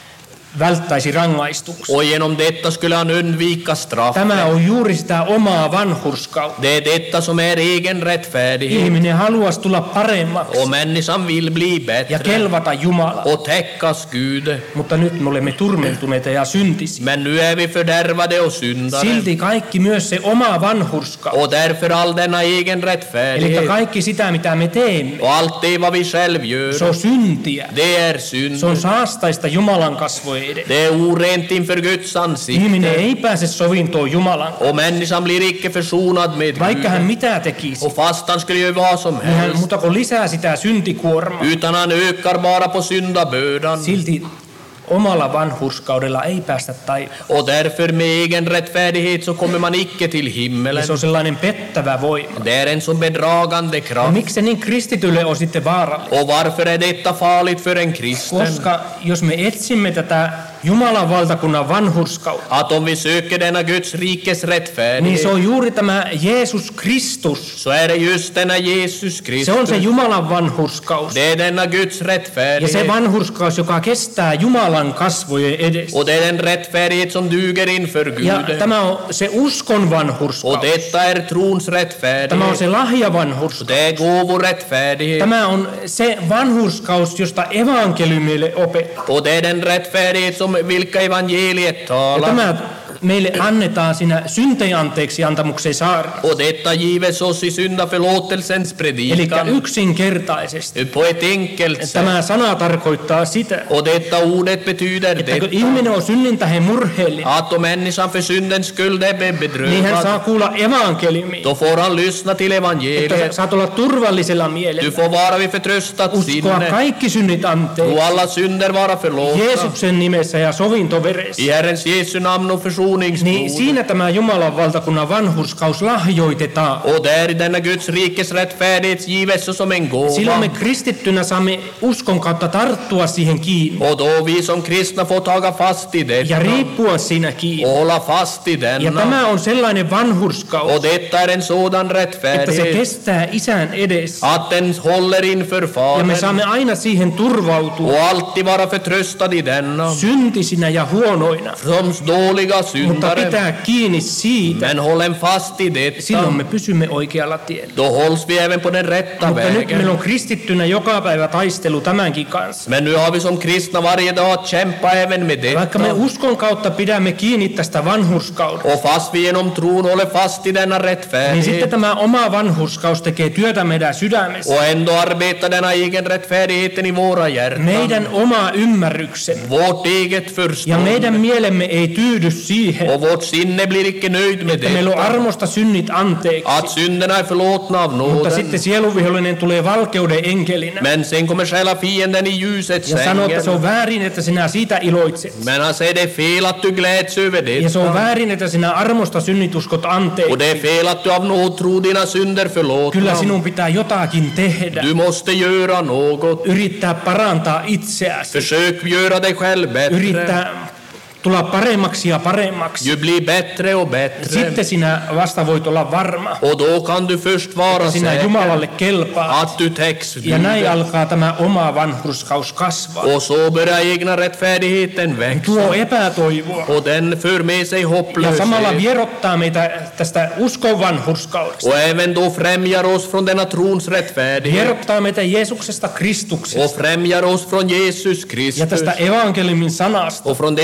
välttäisi rangaistuksen. och genom detta skulle han undvika straff. Tämä on juuri sitä omaa vanhurskautta. Det är detta som är egen rättfärdighet Ihminen haluaisi tulla paremmaksi och människan vill bli ja bättre kelvata Jumalaa, och täckas Gud. mutta nyt me olemme turmeltuneita ja syntisiä. Men nu är vi fördärvade och syndare Silti kaikki myös se oma vanhurskaus, och därför all denna egen eli rättfärdighet kaikki sitä mitä me teemme, och allt det vad vi själv se gör, on syntiä. det är synd. Se on saastaista Jumalan kasvojen edessä. Det är orent inför Guds Ihminen ansikte ei pääse sovintoon Jumalan, och människan blir icke försonad med vaikka hän Gud. mitä tekisi. Och fast han skulle göra vad som Niin hän helst, mutta kun lisää sitä syntikuormaa, utan han ökar bara på syndabördan. silti omalla vanhurskaudella ei päästä taivaan. Och därför med egen rättfärdighet så kommer man icke till Ja himmelen. se on sellainen pettävä voima. Det är en så bedragande Ja kraft. miksi se niin kristitylle on sitten vaarallista? Och varför är detta farligt för en kristen? Koska jos me etsimme tätä Jumalan valtakunnan vanhurskautta, Att om vi söker denna Guds rikes niin se rättfärdighet, on juuri tämä Jeesus Kristus. så är det just denna Jesus Se Kristus. on se Jumalan vanhurskaus. Det är denna Guds Ja se rättfärdighet. vanhurskaus, joka kestää Jumalan kasvojen edessä. Och det är den rättfärdighet som duger inför Ja Gud. tämä on se uskon Och vanhurskaus. detta är trons Tämä on rättfärdighet. se lahjavanhurskaus. Det är gåvorättfärdighet. Tämä on se vanhurskaus, josta evankeliumille opettaa. Och det är den rättfärdighet som vilka evangeliet Ja talar. tämä meille annetaan siinä syntien anteeksi antamuksen saarnassa. Och detta gives oss i syndaförlåtelsens Eli predikan yksinkertaisesti på ett enkelt sätt. tämä sana tarkoittaa sitä, Och detta ordet betyder että kun detta, ihminen on synnin tähden murheellinen, att om människan för syndens skull är niin hän bedrövad, saa kuulla evankeliumia. då får han lyssna till Että evangeliet. saat olla turvallisella Du mielellä, får vara vid förtröstat uskoa sinne. kaikki synnit Och anteeksi alla synder vara förlåtna. Jeesuksen nimessä ja sovintoveressä. I Herrens Jesu namn och Niin försoningsblod. siinä tämä Jumalan valtakunnan vanhurskaus lahjoitetaan. Och där denna Guds rikes rättfärdighet gives oss som en Silloin me gåva. kristittynä saamme uskon kautta tarttua siihen kiinni Och då vi som kristna får taga fast i ja detta riippua siinä kiinni. och hålla fast i Ja denna. tämä on sellainen vanhurskaus, Och detta är en sådan että se rättfärdighet kestää isän edessä. att den håller inför Ja me Fadern saamme aina siihen turvautua och alltid vara förtröstad i denna. syntisinä ja huonoina. Som dåliga Mutta syndare. pitää kiinni siitä. Men håll en fast i detta. Silloin me pysymme oikealla tiellä. Då hålls vi även på den rätta Mutta nyt meillä vägen. on kristittynä joka päivä taistelu tämänkin kanssa. Men nu har vi som kristna varje dag att kämpa även med Vaikka me detta. uskon kautta pidämme kiinni tästä vanhurskaudesta, Och fast vi genom tron håller fast i denna niin sitten rättfärdighet tämä oma vanhurskaus tekee työtä meidän sydämessä. och ändå arbetar denna egen rättfärdigheten i våra hjärtan. Meidän oma ymmärryksen Vårt eget ja förstånd meidän mielemme ei tyydy siihen, och vårt sinne blir icke nöjd med että meillä on detta. armosta synnit anteeksi. Att synderna är förlåtna av Mutta nåden. sitten sieluvihollinen tulee valkeuden enkelinä Men sen kommer själva fienden i ljusets ja sanoo, että se sängel. on väärin, että sinä siitä iloitset. Men han säger det är fel att du gläds över Ja se on detta. väärin, että sinä armosta synnituskot Och anteeksi. det är fel att du av nåd tror dina synder Kyllä förlåtna. sinun pitää jotakin tehdä. Du måste göra något. Yrittää parantaa itseäsi. Försök göra dig själv bättre. Yrittää tulla paremmaksi ja paremmaksi. Du blir bättre och bättre. Sitten sinä vasta voit olla varma, Och då kan du först vara sinä säker Jumalalle kelpaa. att du täcks Ja näin Gud. alkaa tämä oma vanhurskaus kasvaa. Och så börjar egna rättfärdigheten växa. Tuo epätoivoa. Och den för med sig Ja samalla hopplöshet. vierottaa meitä tästä uskon vanhurskaudesta. Och även då främjar oss från denna trons rättfärdighet. Vierottaa meitä Jeesuksesta Och Kristuksesta främjar oss från Jesus ja Kristus. tästä evankeliumin sanasta. Och från detta Ja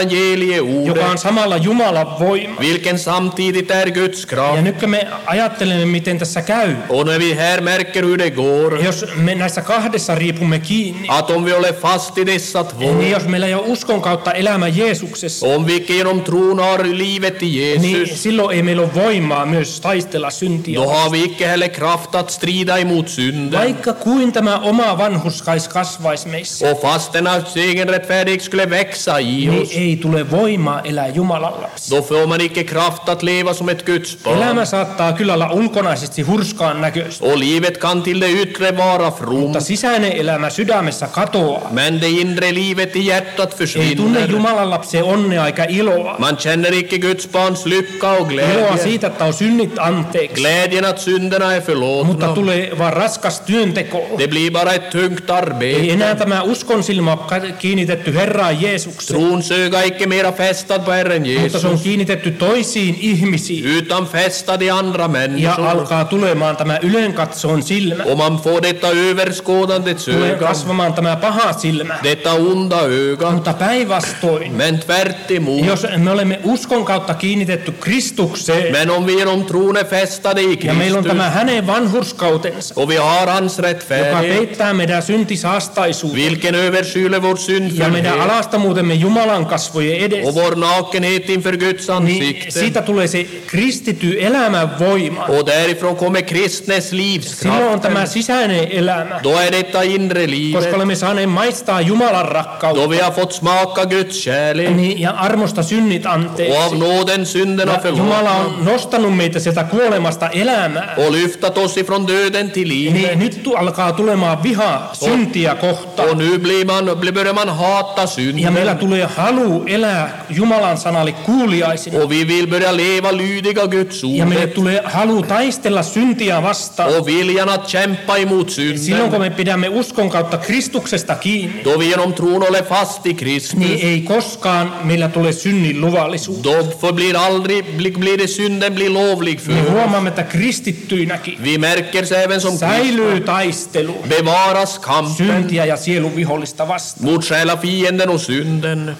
evangelieordet, joka on samalla Jumalan voima. vilken samtidigt är Guds Ja kraft. nyt kun me ajattelemme, miten tässä käy, Och när vi här märker hur det går, jos me näissä kahdessa riipumme kiinni, att om vi håller fast i dessa två, niin jos meillä ei ole uskon kautta elämä Jeesuksessa, om vi icke genom tron har livet i niin Jesus, silloin ei meillä ole voimaa myös taistella syntiä. då har vi icke heller kraft att strida emot synden. Vaikka kuin tämä oma vanhurskais kasvaisi meissä, Och fastän att egen rättfärdighet skulle växa i niin oss, ei tule voimaa elää Jumalan lapsi. då får man icke kraft att leva som ett Guds barn. Elämä saattaa kyllä olla ulkonaisesti hurskaan näköistä, Och livet kan till det yttre vara fromt, mutta sisäinen elämä sydämessä katoaa. men det inre livet i hjärtat Ei tunne försvinner. Jumalan lapsen onnea eikä iloa. Man känner icke Guds barns lycka och Iloa glädje. siitä, että on synnit anteeksi, Glädjen att synderna är mutta förlåtna. tulee vaan raskas työnteko. Det blir bara ett tungt Ei arbete. enää tämä uskon silmä ole kiinnitetty Herraan Jeesukseen, Trons öga är icke mera fästad på Herren mutta se on Jesus, kiinnitetty toisiin ihmisiin. utan fästad i andra Ja människor. alkaa tulemaan tämä ylenkatsoon silmä. Och man får detta överskådandets Tulee öga, kasvamaan tämä paha silmä. detta onda öga. Mutta päinvastoin, Men tvärt emot, jos me olemme uskon kautta kiinnitetty Kristukseen, men om vi genom tron är fästade i ja meillä on Kristus, tämä hänen vanhurskautensa, och vi har hans joka rättfärdighet, peittää meidän syntisaastaisuuden vilken överskyler vår ja meidän syndfullhet alastamuutemme Jumalan kasvojen och edessä, vår nakenhet inför Guds niin ansikte. siitä tulee se kristity elämän voima. Och därifrån kommer kristnes Silloin on tämä livskraft. sisäinen elämä, Då är detta inre koska livet. olemme saaneet maistaa Jumalan Då rakkautta vi har fått smaka Guds kärlek niin, ja armosta synnit och av anteeksi. nåden synderna Ja Jumala förlåtna on nostanut meitä sieltä kuolemasta elämään. och lyftat oss ifrån döden till Niin livet. nyt tu- alkaa tulemaan viha syntiä kohtaan. Och nu blir man, börjar man hata Ja meillä synden. tulee halu elää Jumalan sanalle kuuliaisina. Och vi vill börja leva lydiga Guds Ja meille ordet. tulee halu taistella syntiä vastaan. Och viljan att kämpa emot Silloin kun synden. me pidämme uskon kautta Kristuksesta kiinni, Då vi genom tron håller fast i niin Kristus. ei koskaan meillä tule synnin luvallisuutta. Då förblir aldrig, blir blir det synden blir lovlig Me för oss. huomaamme, että kristittyinäkin Vi märker sig även som säilyy kristna. taistelu Bevaras kampen syntiä ja sielun vihollista vastaan. mot själafienden och synden.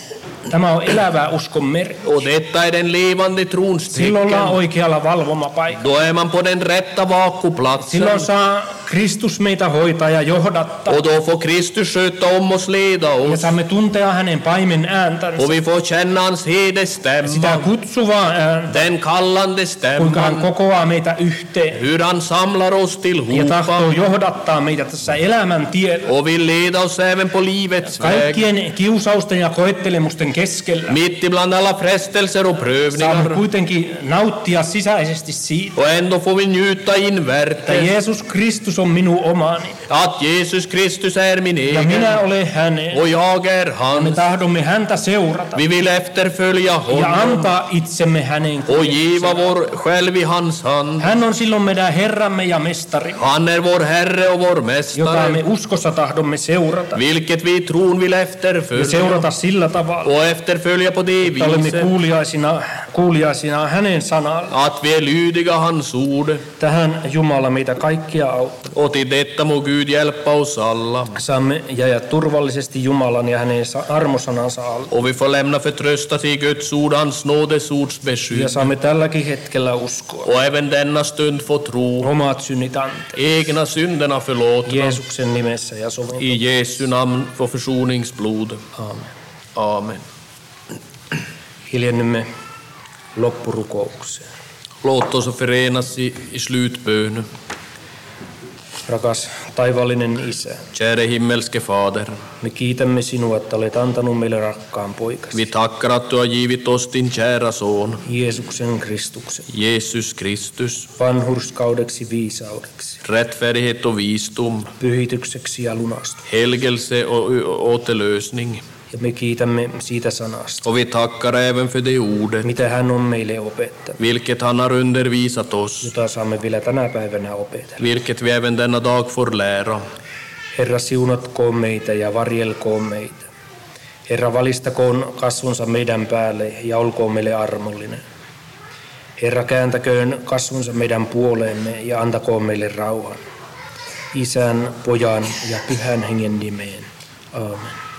Tämä on elävää uskon merkki. Och detta är den levande trons Silloin ollaan tecken. oikealla valvomapaikalla. Då är man på den rätta vakuplatsen. Silloin saa Kristus meitä hoitaa ja johdattaa. Och då får Kristus sköta om oss, leda Ja oss. saamme tuntea hänen paimen ääntänsä. Och vi får känna hans Sitä hedersstämma. kutsuvaa ääntä, Den kallande kuinka hän stämman. kokoaa meitä yhteen. Hur han samlar oss Ja tillhopa. tahtoo johdattaa meitä tässä elämän tiellä. Och vill leda oss även på livets väg. Kaikkien kiusausten ja koettelemusten keskellä Mitt ibland alla frestelser och saamme prövningar. kuitenkin nauttia sisäisesti siitä, Och ändå får vi njuta että invärtes Jeesus Kristus on minun omani att Jesus Kristus är min ja minä egen olen hänen. och jag är Me hans. tahdomme häntä seurata Vi vill efterfölja ja honom antaa itsemme hänen och giva kuljetukseen. vår själv i hans hand. Hän on silloin meidän Herramme ja Mestari, Han är vår Herre och vår jota Mästare, me uskossa tahdomme seurata. vilket vi i tron vill Ja efterfölja seurata sillä tavalla, och efterfölja på det että olemme viset kuuliaisina, kuuliaisina hänen sanallaan. att vi är lydiga hans ord. Tähän Jumala meitä kaikkia auttaa. Och till detta må Gud hjälpa oss alla. Saamme jäädä turvallisesti Jumalan ja hänen sa- armosanansa alle. Och vi får lämna förtröstat i Guds ord, hans nådesords Ja beskydd. saamme tälläkin hetkellä uskoa. Och även denna stund få tro, Omat synnit anteeksi. egna synderna förlåtna. Jeesuksen nimessä ja sovinto. I Jesu namn för försoningsblod. Aamen. Amen. Hiljennymme loppurukoukseen. Låt oss förenas i, i slutbön. Rakas taivaallinen Isä, Käre himmelske Fader, me kiitämme sinua, että olet antanut meille rakkaan poikasi, vi tackar att du har givit oss din kära son, Jeesuksen Kristuksen, Jesus Kristus, vanhurskaudeksi viisaudeksi, rättfärdighet och visdom, pyhitykseksi ja lunastus. helgelse och och återlösning. Ja me kiitämme siitä sanasta, Och vi tackar även för det ordet, mitä hän on meille opettanut, vilket han har undervisat oss, jota saamme vielä tänä päivänä opetella. vilket vi även denna dag får lära. Herra, siunatkoon meitä ja varjelkoon meitä. Herra, valistakoon kasvonsa meidän päälle ja olkoon meille armollinen. Herra, kääntäköön kasvonsa meidän puoleemme ja antakoon meille rauhan. Isän, Pojan ja Pyhän Hengen nimeen. Aamen.